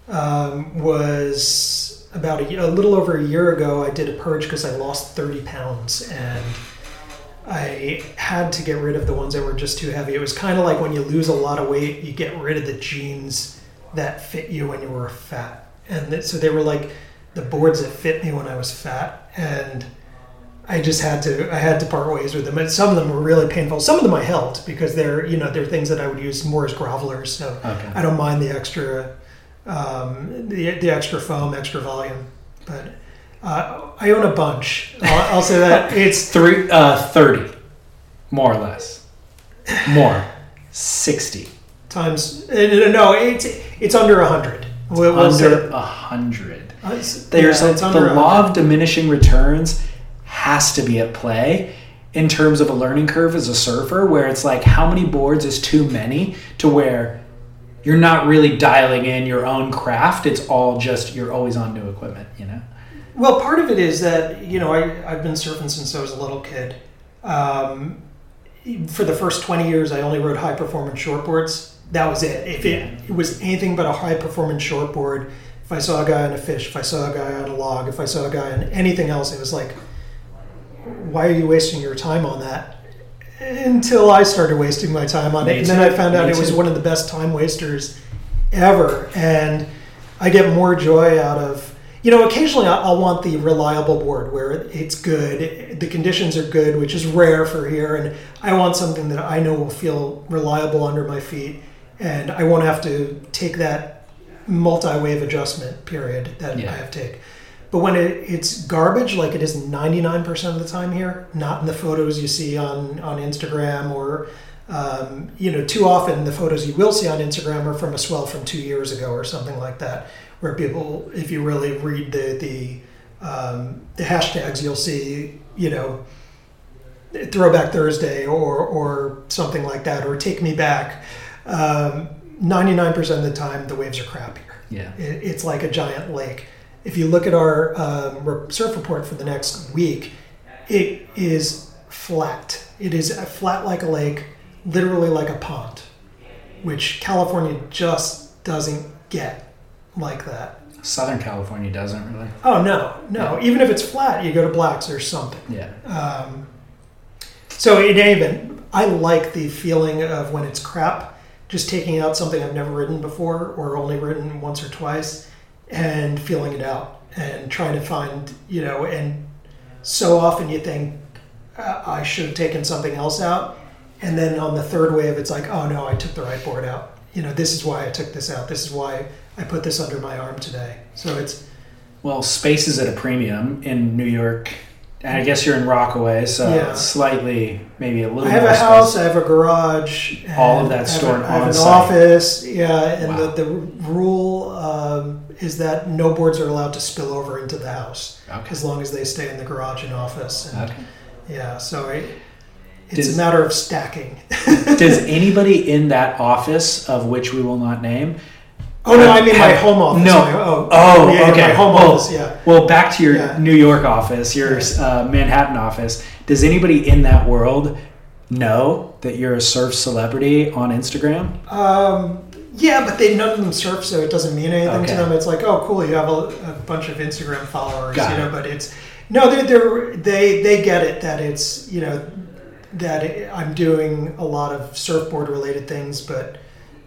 was about a little over a year ago. I did a purge because I lost 30 pounds and I had to get rid of the ones that were just too heavy. It was kind of like when you lose a lot of weight, you get rid of the jeans that fit you when you were fat. And so they were like the boards that fit me when I was fat. And I just had to part ways with them. And some of them were really painful. Some of them I held because they're things that I would use more as grovelers. So I don't mind the extra, the extra foam, extra volume. But I own a bunch. I'll say that. It's
30, more or less. More. 60.
times. No, it's under 100.
Under 100. There's
it's
the
under
law of diminishing returns has to be at play in terms of a learning curve as a surfer, where it's like how many boards is too many, to where you're not really dialing in your own craft. It's all just you're always on new equipment, you know?
Well, part of it is that, I've been surfing since I was a little kid. For the first 20 years, I only rode high-performance shortboards. That was it. If it was anything but a high-performance shortboard, if I saw a guy on a fish, if I saw a guy on a log, if I saw a guy on anything else, it was like, why are you wasting your time on that? Until I started wasting my time on it. And then I found out it was one of the best time wasters ever. And I get more joy out of, occasionally I'll want the reliable board where it's good, the conditions are good, which is rare for here. And I want something that I know will feel reliable under my feet. And I won't have to take that multi-wave adjustment period that I have to take. But when it's garbage, like it is 99% of the time here, not in the photos you see on Instagram or, too often the photos you will see on Instagram are from a swell from 2 years ago or something like that, where people, if you really read the hashtags, you'll see, Throwback Thursday or something like that, or Take Me Back. 99% of the time, the waves are crappier.
Yeah.
It's like a giant lake. If you look at our surf report for the next week, it is flat. It is flat like a lake, literally like a pond, which California just doesn't get like that.
Southern California doesn't really.
Oh, no.
Yeah.
Even if it's flat, you go to Blacks or something.
Yeah.
So in any event, I like the feeling of when it's crap, just taking out something I've never ridden before or only ridden once or twice, and feeling it out and trying to find, and so often you think I should have taken something else out. And then on the third wave, it's like, oh no, I took the right board out. This is why I took this out. This is why I put this under my arm today. So
well, space is at a premium in New York. And I guess you're in Rockaway, so it's slightly, maybe a little more.
I have a house, I have a garage.
All of that stored on site.
I have an office, and the rule is that no boards are allowed to spill over into the house, as long as they stay in the garage and office. And, so it's a matter of stacking.
Does anybody in that office, of which we will not name...
Oh, no, I mean my home office.
No.
Okay. My home office,
Well, back to your New York office, your Manhattan office. Does anybody in that world know that you're a surf celebrity on Instagram?
Yeah, but none of them surf, so it doesn't mean anything to them. It's like, oh, cool, you have a bunch of Instagram followers, but it's... No, they get it, that it's, that I'm doing a lot of surfboard-related things, but...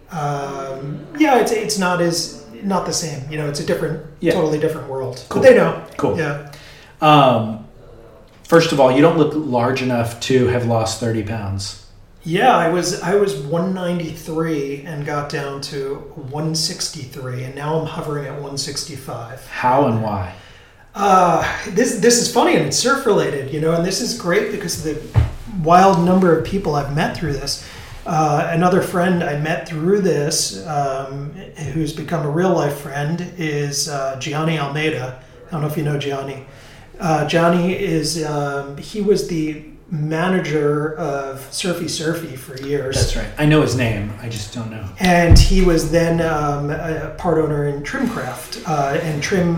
it's not the same. It's a totally different world.
Cool.
But they know.
Cool.
Yeah.
First of all, you don't look large enough to have lost 30 pounds.
Yeah, I was 193 and got down to 163, and now I'm hovering at 165.
How and why?
This is funny, and it's surf related, and this is great because of the wild number of people I've met through this. Another friend I met through this, who's become a real life friend, is Gianni Almeida. I don't know if you know Gianni. Gianni is, he was the manager of Surfy for years.
That's right. I know his name. I just don't know.
And he was then a part owner in Trimcraft and Trim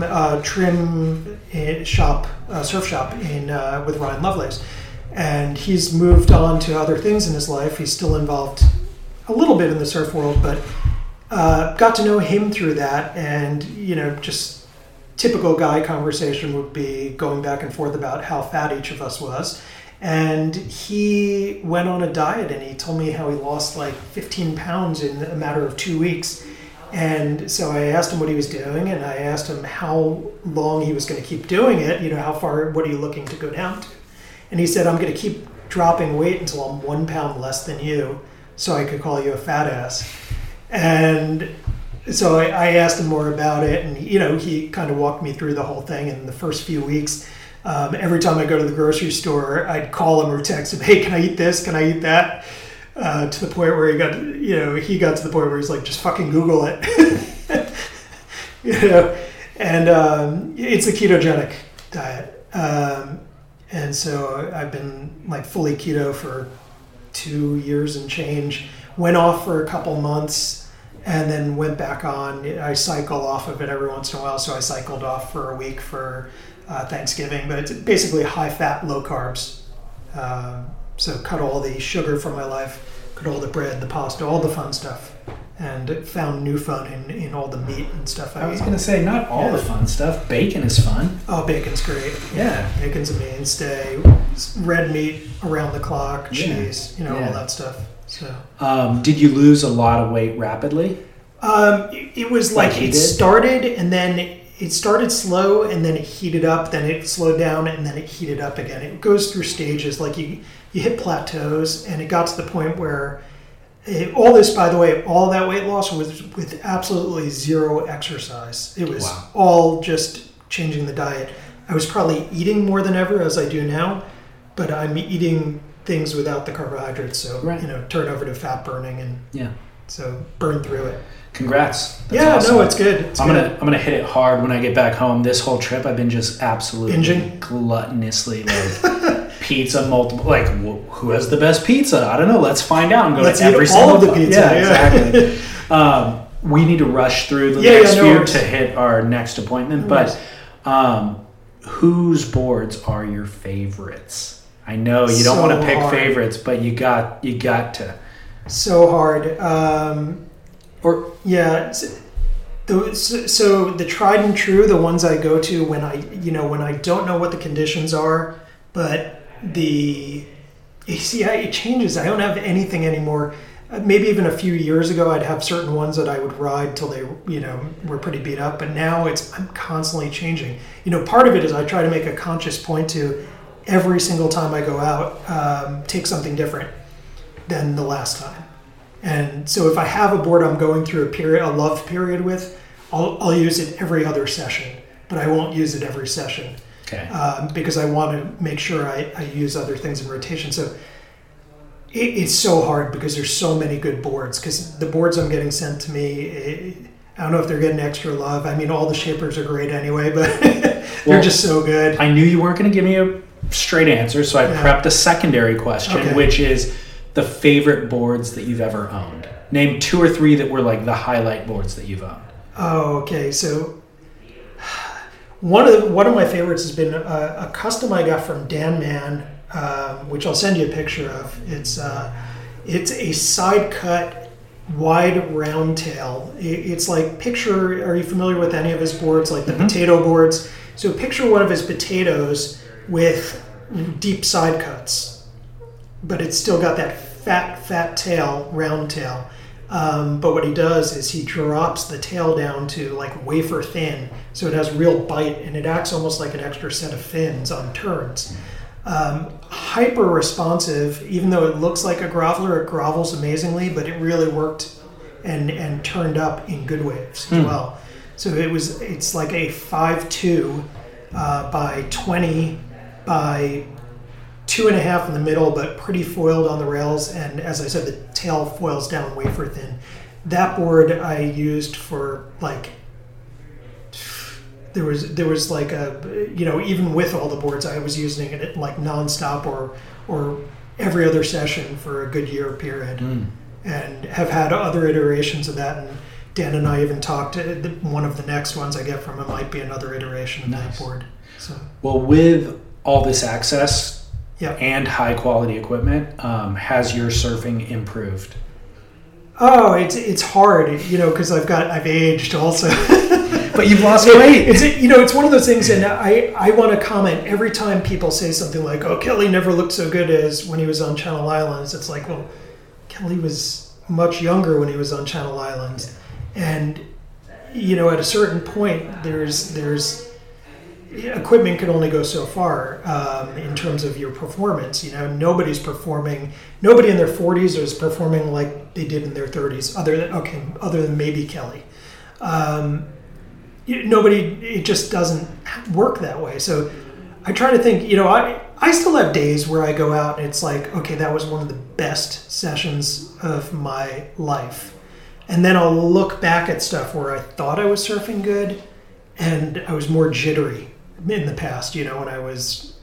shop, surf shop with Ryan Lovelace. And he's moved on to other things in his life. He's still involved a little bit in the surf world, but got to know him through that. And, just typical guy conversation would be going back and forth about how fat each of us was. And he went on a diet, and he told me how he lost like 15 pounds in a matter of 2 weeks. And so I asked him what he was doing, and I asked him how long he was going to keep doing it. How far, what are you looking to go down to? And he said, I'm going to keep dropping weight until I'm 1 pound less than you, so I could call you a fat ass. And so I asked him more about it, and he kind of walked me through the whole thing. And the first few weeks, every time I go to the grocery store, I'd call him or text him, "Hey, can I eat this? Can I eat that?" To the point where he got to the point where he's like, "Just fucking Google it," And it's a ketogenic diet, and so I've been like fully keto for 2 years and change. Went off for a couple months. And then went back on. I cycle off of it every once in a while, so I cycled off for a week for Thanksgiving. But it's basically high fat, low carbs. So cut all the sugar from my life, cut all the bread, the pasta, all the fun stuff, and found new fun in all the meat and stuff.
I was going to say, not all the fun stuff. Bacon is fun.
Oh, bacon's great.
Yeah.
Bacon's a mainstay. Red meat around the clock, cheese, all that stuff. So,
did you lose a lot of weight rapidly?
It was like it started, and then it started slow, and then it heated up, then it slowed down, and then it heated up again. It goes through stages. Like you hit plateaus, and it got to the point where all that weight loss was with absolutely zero exercise. It was all just changing the diet. I was probably eating more than ever, as I do now, but I'm eating things without the carbohydrates, so turn over to fat burning, and so burn through it.
Congrats. That's awesome.
No, it's good.
I'm gonna hit it hard when I get back home. This whole trip I've been just absolutely
binging
gluttonously like pizza multiple, like who has the best pizza? I don't know, let's find out and go
let's
to every
eat
single
all of the pizza.
Exactly. We need to rush through the next few to hit our next appointment, but whose boards are your favorites? I know you don't want to pick favorites, but you got to.
So hard. So the tried and true, the ones I go to when I don't know what the conditions are, but it changes. I don't have anything anymore. Maybe even a few years ago, I'd have certain ones that I would ride till they, were pretty beat up. But now I'm constantly changing. Part of it is I try to make a conscious point to every single time I go out, take something different than the last time. And so if I have a board I'm going through a love period with, I'll use it every other session, but I won't use it every session.
Okay.
Because I want to make sure I use other things in rotation. So it's so hard because there's so many good boards, because the boards I'm getting sent to me, I don't know if they're getting extra love. I mean, all the shapers are great anyway, but they're just so good.
I knew you weren't going to give me a straight answer, so I prepped a secondary question, which is the favorite boards that you've ever owned. Name 2 or 3 that were like the highlight boards that you've owned.
Oh, okay. So one of my favorites has been a custom I got from Dan Mann, which I'll send you a picture of. It's a side cut, wide round tail. It's like are you familiar with any of his boards, like the potato boards? So picture one of his potatoes with deep side cuts, but it's still got that fat tail, round tail. But what he does is he drops the tail down to like wafer thin, so it has real bite, and it acts almost like an extra set of fins on turns. Hyper responsive, even though it looks like a groveler, it grovels amazingly, but it really worked and turned up in good waves as well. So it's like a 5'2" by 20 by 2.5 in the middle, but pretty foiled on the rails. And as I said, the tail foils down wafer thin. That board I used for like, there was like even with all the boards, I was using it like nonstop or every other session for a good year period, and have had other iterations of that. And Dan and I even talked. One of the next ones I get from him might be another iteration of that board. So,
well, with all this access and high quality equipment, has your surfing improved?
Oh, it's hard, because I've aged also.
But you've lost weight.
It's one of those things, and I want to comment every time people say something like, "Oh, Kelly never looked so good as when he was on Channel Islands." It's like, well, Kelly was much younger when he was on Channel Islands, and at a certain point, there's equipment can only go so far in terms of your performance. Nobody in their 40s is performing like they did in their 30s, other than maybe Kelly. It just doesn't work that way. So I try to think, I still have days where I go out and it's like, okay, that was one of the best sessions of my life. And then I'll look back at stuff where I thought I was surfing good and I was more jittery in the past, when I was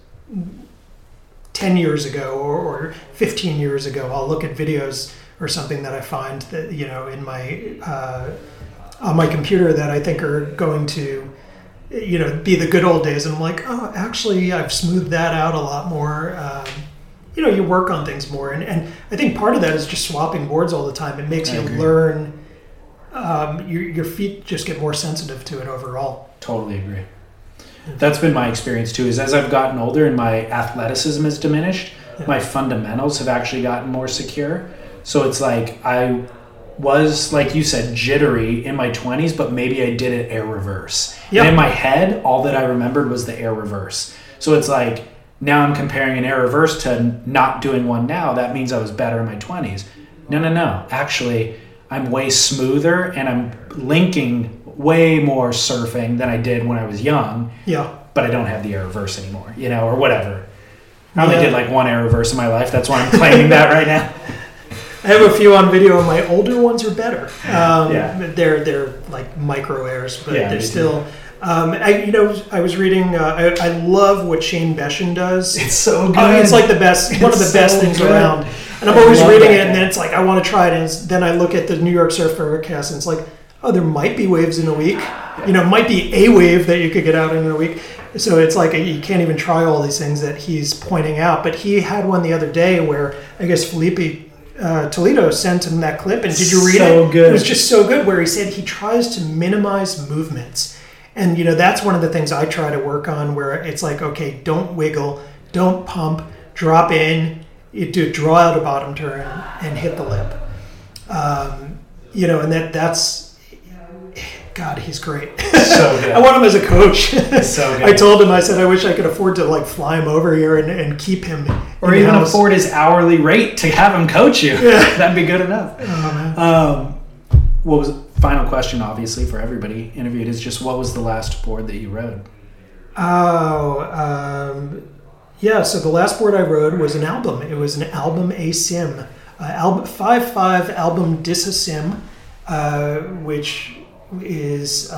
10 years ago or 15 years ago. I'll look at videos or something that I find that, in my, on my computer that I think are going to, be the good old days. And I'm like, oh, actually, I've smoothed that out a lot more. You work on things more. And I think part of that is just swapping boards all the time. It makes you learn, your feet just get more sensitive to it overall.
Totally agree. That's been my experience too, is as I've gotten older and my athleticism has diminished, my fundamentals have actually gotten more secure. So it's like I was, like you said, jittery in my 20s, but maybe I did it air reverse. Yep. And in my head, all that I remembered was the air reverse. So it's like, now I'm comparing an air reverse to not doing one now. That means I was better in my 20s. No. Actually, I'm way smoother and I'm linking way more surfing than I did when I was young.
Yeah.
But I don't have the air reverse anymore, or whatever. I only did like one air reverse in my life. That's why I'm claiming that right now.
I have a few on video, and my older ones are better. They're like micro airs, but they're still. I was reading. I love what Shane Beshin does.
It's so good.
It's like the best, one of the best things around. And I'm always reading it, and then it's like I want to try it. And then I look at the New York Surf Forecast, and it's like, oh, there might be waves in a week. Might be a wave that you could get out in a week. So it's like you can't even try all these things that he's pointing out. But he had one the other day where I guess Felipe Toledo sent him that clip, and did you read it?
So good.
It was just so good, where he said he tries to minimize movements. And, that's one of the things I try to work on, where it's like, okay, don't wiggle, don't pump, drop in, draw out a bottom turn and hit the lip. And that's, God, he's great.
So good.
I want him as a coach.
So good.
I told him, I said, I wish I could afford to fly him over here and keep him.
Or even afford his hourly rate to have him coach you. Yeah. That'd be good enough.
Oh,
What was final question, obviously, for everybody interviewed is just what was the last board that you rode?
So the last board I rode was an album. It was an Album A-Sim, 5.5 Album Dis-A-Sim, which is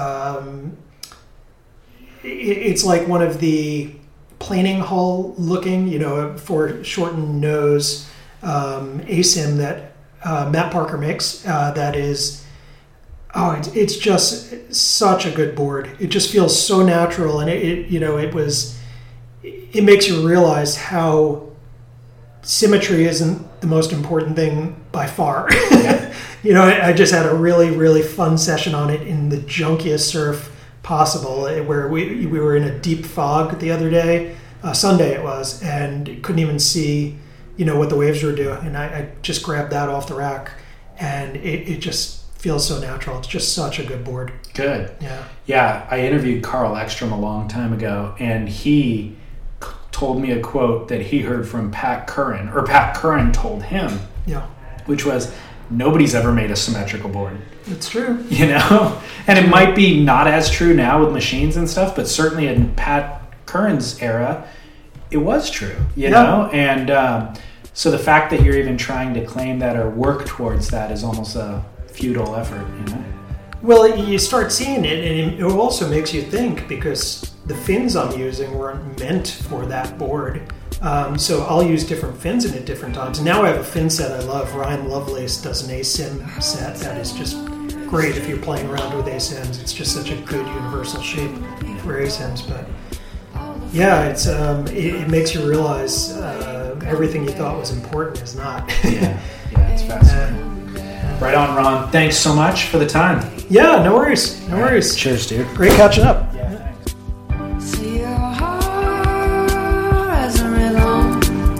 it's like one of the planing hull looking, for shortened nose A-Sim that Matt Parker makes. That is. It's just such a good board. It just feels so natural, and it makes you realize how symmetry isn't the most important thing by far. Yeah. I just had a really, really fun session on it in the junkiest surf possible, where we were in a deep fog the other day, Sunday it was, and couldn't even see, what the waves were doing. And I just grabbed that off the rack, and it just feels so natural. It's just such a good board.
Good.
Yeah.
Yeah, I interviewed Carl Ekstrom a long time ago, and he told me a quote that he heard from Pat Curran, or Pat Curran told him.
Yeah.
Which was, nobody's ever made a symmetrical board.
It's true.
And it might be not as true now with machines and stuff, but certainly in Pat Curran's era, it was true, you know? And so the fact that you're even trying to claim that or work towards that is almost a futile effort,
Well, you start seeing it, and it also makes you think, because the fins I'm using weren't meant for that board. So I'll use different fins in it different times. And now I have a fin set I love. Ryan Lovelace does an A-Sim set that is just great if you're playing around with A-Sims. It's just such a good universal shape for A-Sims. But yeah, it's it makes you realize everything you thought was important is not.
Yeah, it's fascinating. Right on, Ron. Thanks so much for the time.
Yeah, no worries. No worries.
Cheers, dude.
Great catching up.
See your heart as a rhythm.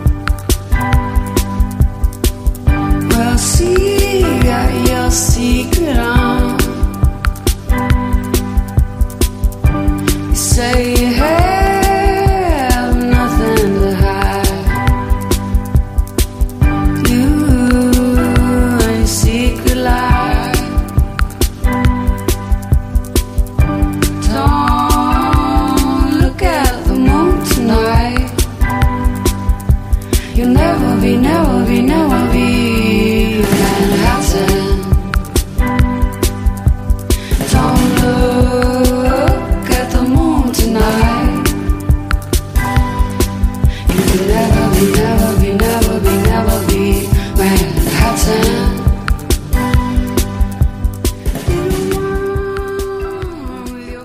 Well, see, you got your secret on. You say you have nothing to hide. You and your secret life.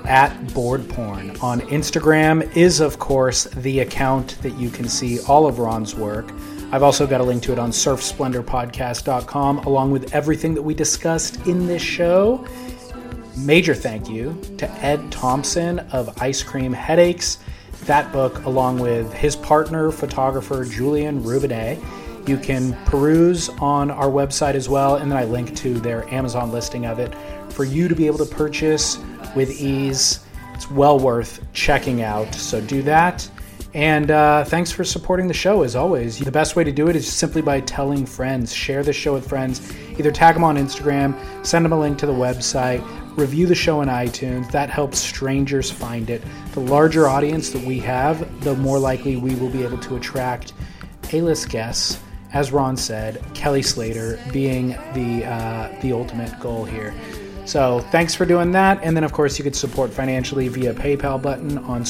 at BoardPorn. On Instagram is, of course, the account that you can see all of Ron's work. I've also got a link to it on surfsplendorpodcast.com, along with everything that we discussed in this show. Major thank you to Ed Thompson of Ice Cream Headaches. That book, along with his partner, photographer Julian Rubinet, you can peruse on our website as well, and then I link to their Amazon listing of it for you to be able to purchase with ease. It's well worth checking out, so do that. And thanks for supporting the show, as always. The best way to do it is simply by telling friends. Share the show with friends. Either tag them on Instagram, send them a link to the website, review the show on iTunes. That helps strangers find it. The larger audience that we have, the more likely we will be able to attract A-list guests. As Ron said, Kelly Slater being the ultimate goal here. So thanks for doing that. And then, of course, you could support financially via PayPal button on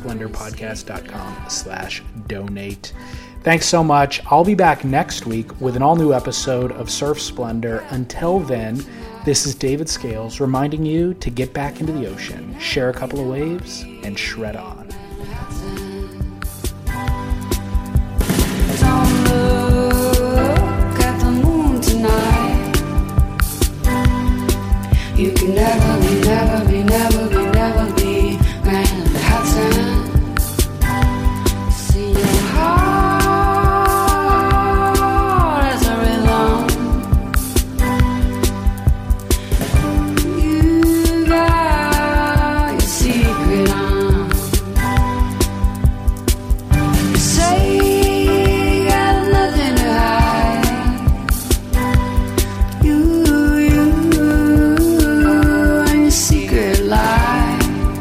surfsplendorpodcast.com/donate. Thanks so much. I'll be back next week with an all-new episode of Surf Splendor. Until then, this is David Scales reminding you to get back into the ocean, share a couple of waves, and shred on.
Don't look at the moon tonight. You can never be, never be, never be, never be Manhattan. See your heart as a rhythm. You got your secret on. You say you got nothing to hide. You and your secret lie.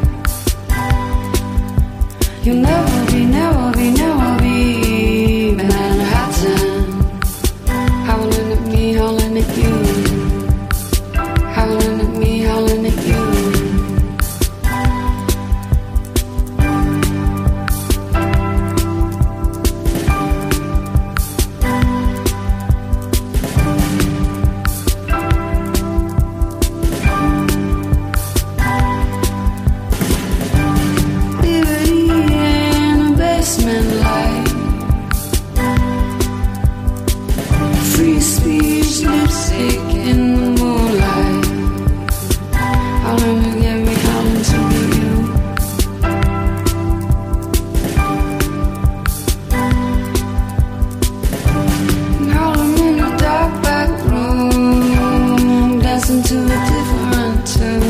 You'll never be, never be, never be Manhattan. Howling at me, howling at you. Howling at me, howling at you. Liberty in a basement light. Free speech, lipstick in the moonlight. Howling to get me, howling to be you. Howling in a dark back room, dancing to a different tune.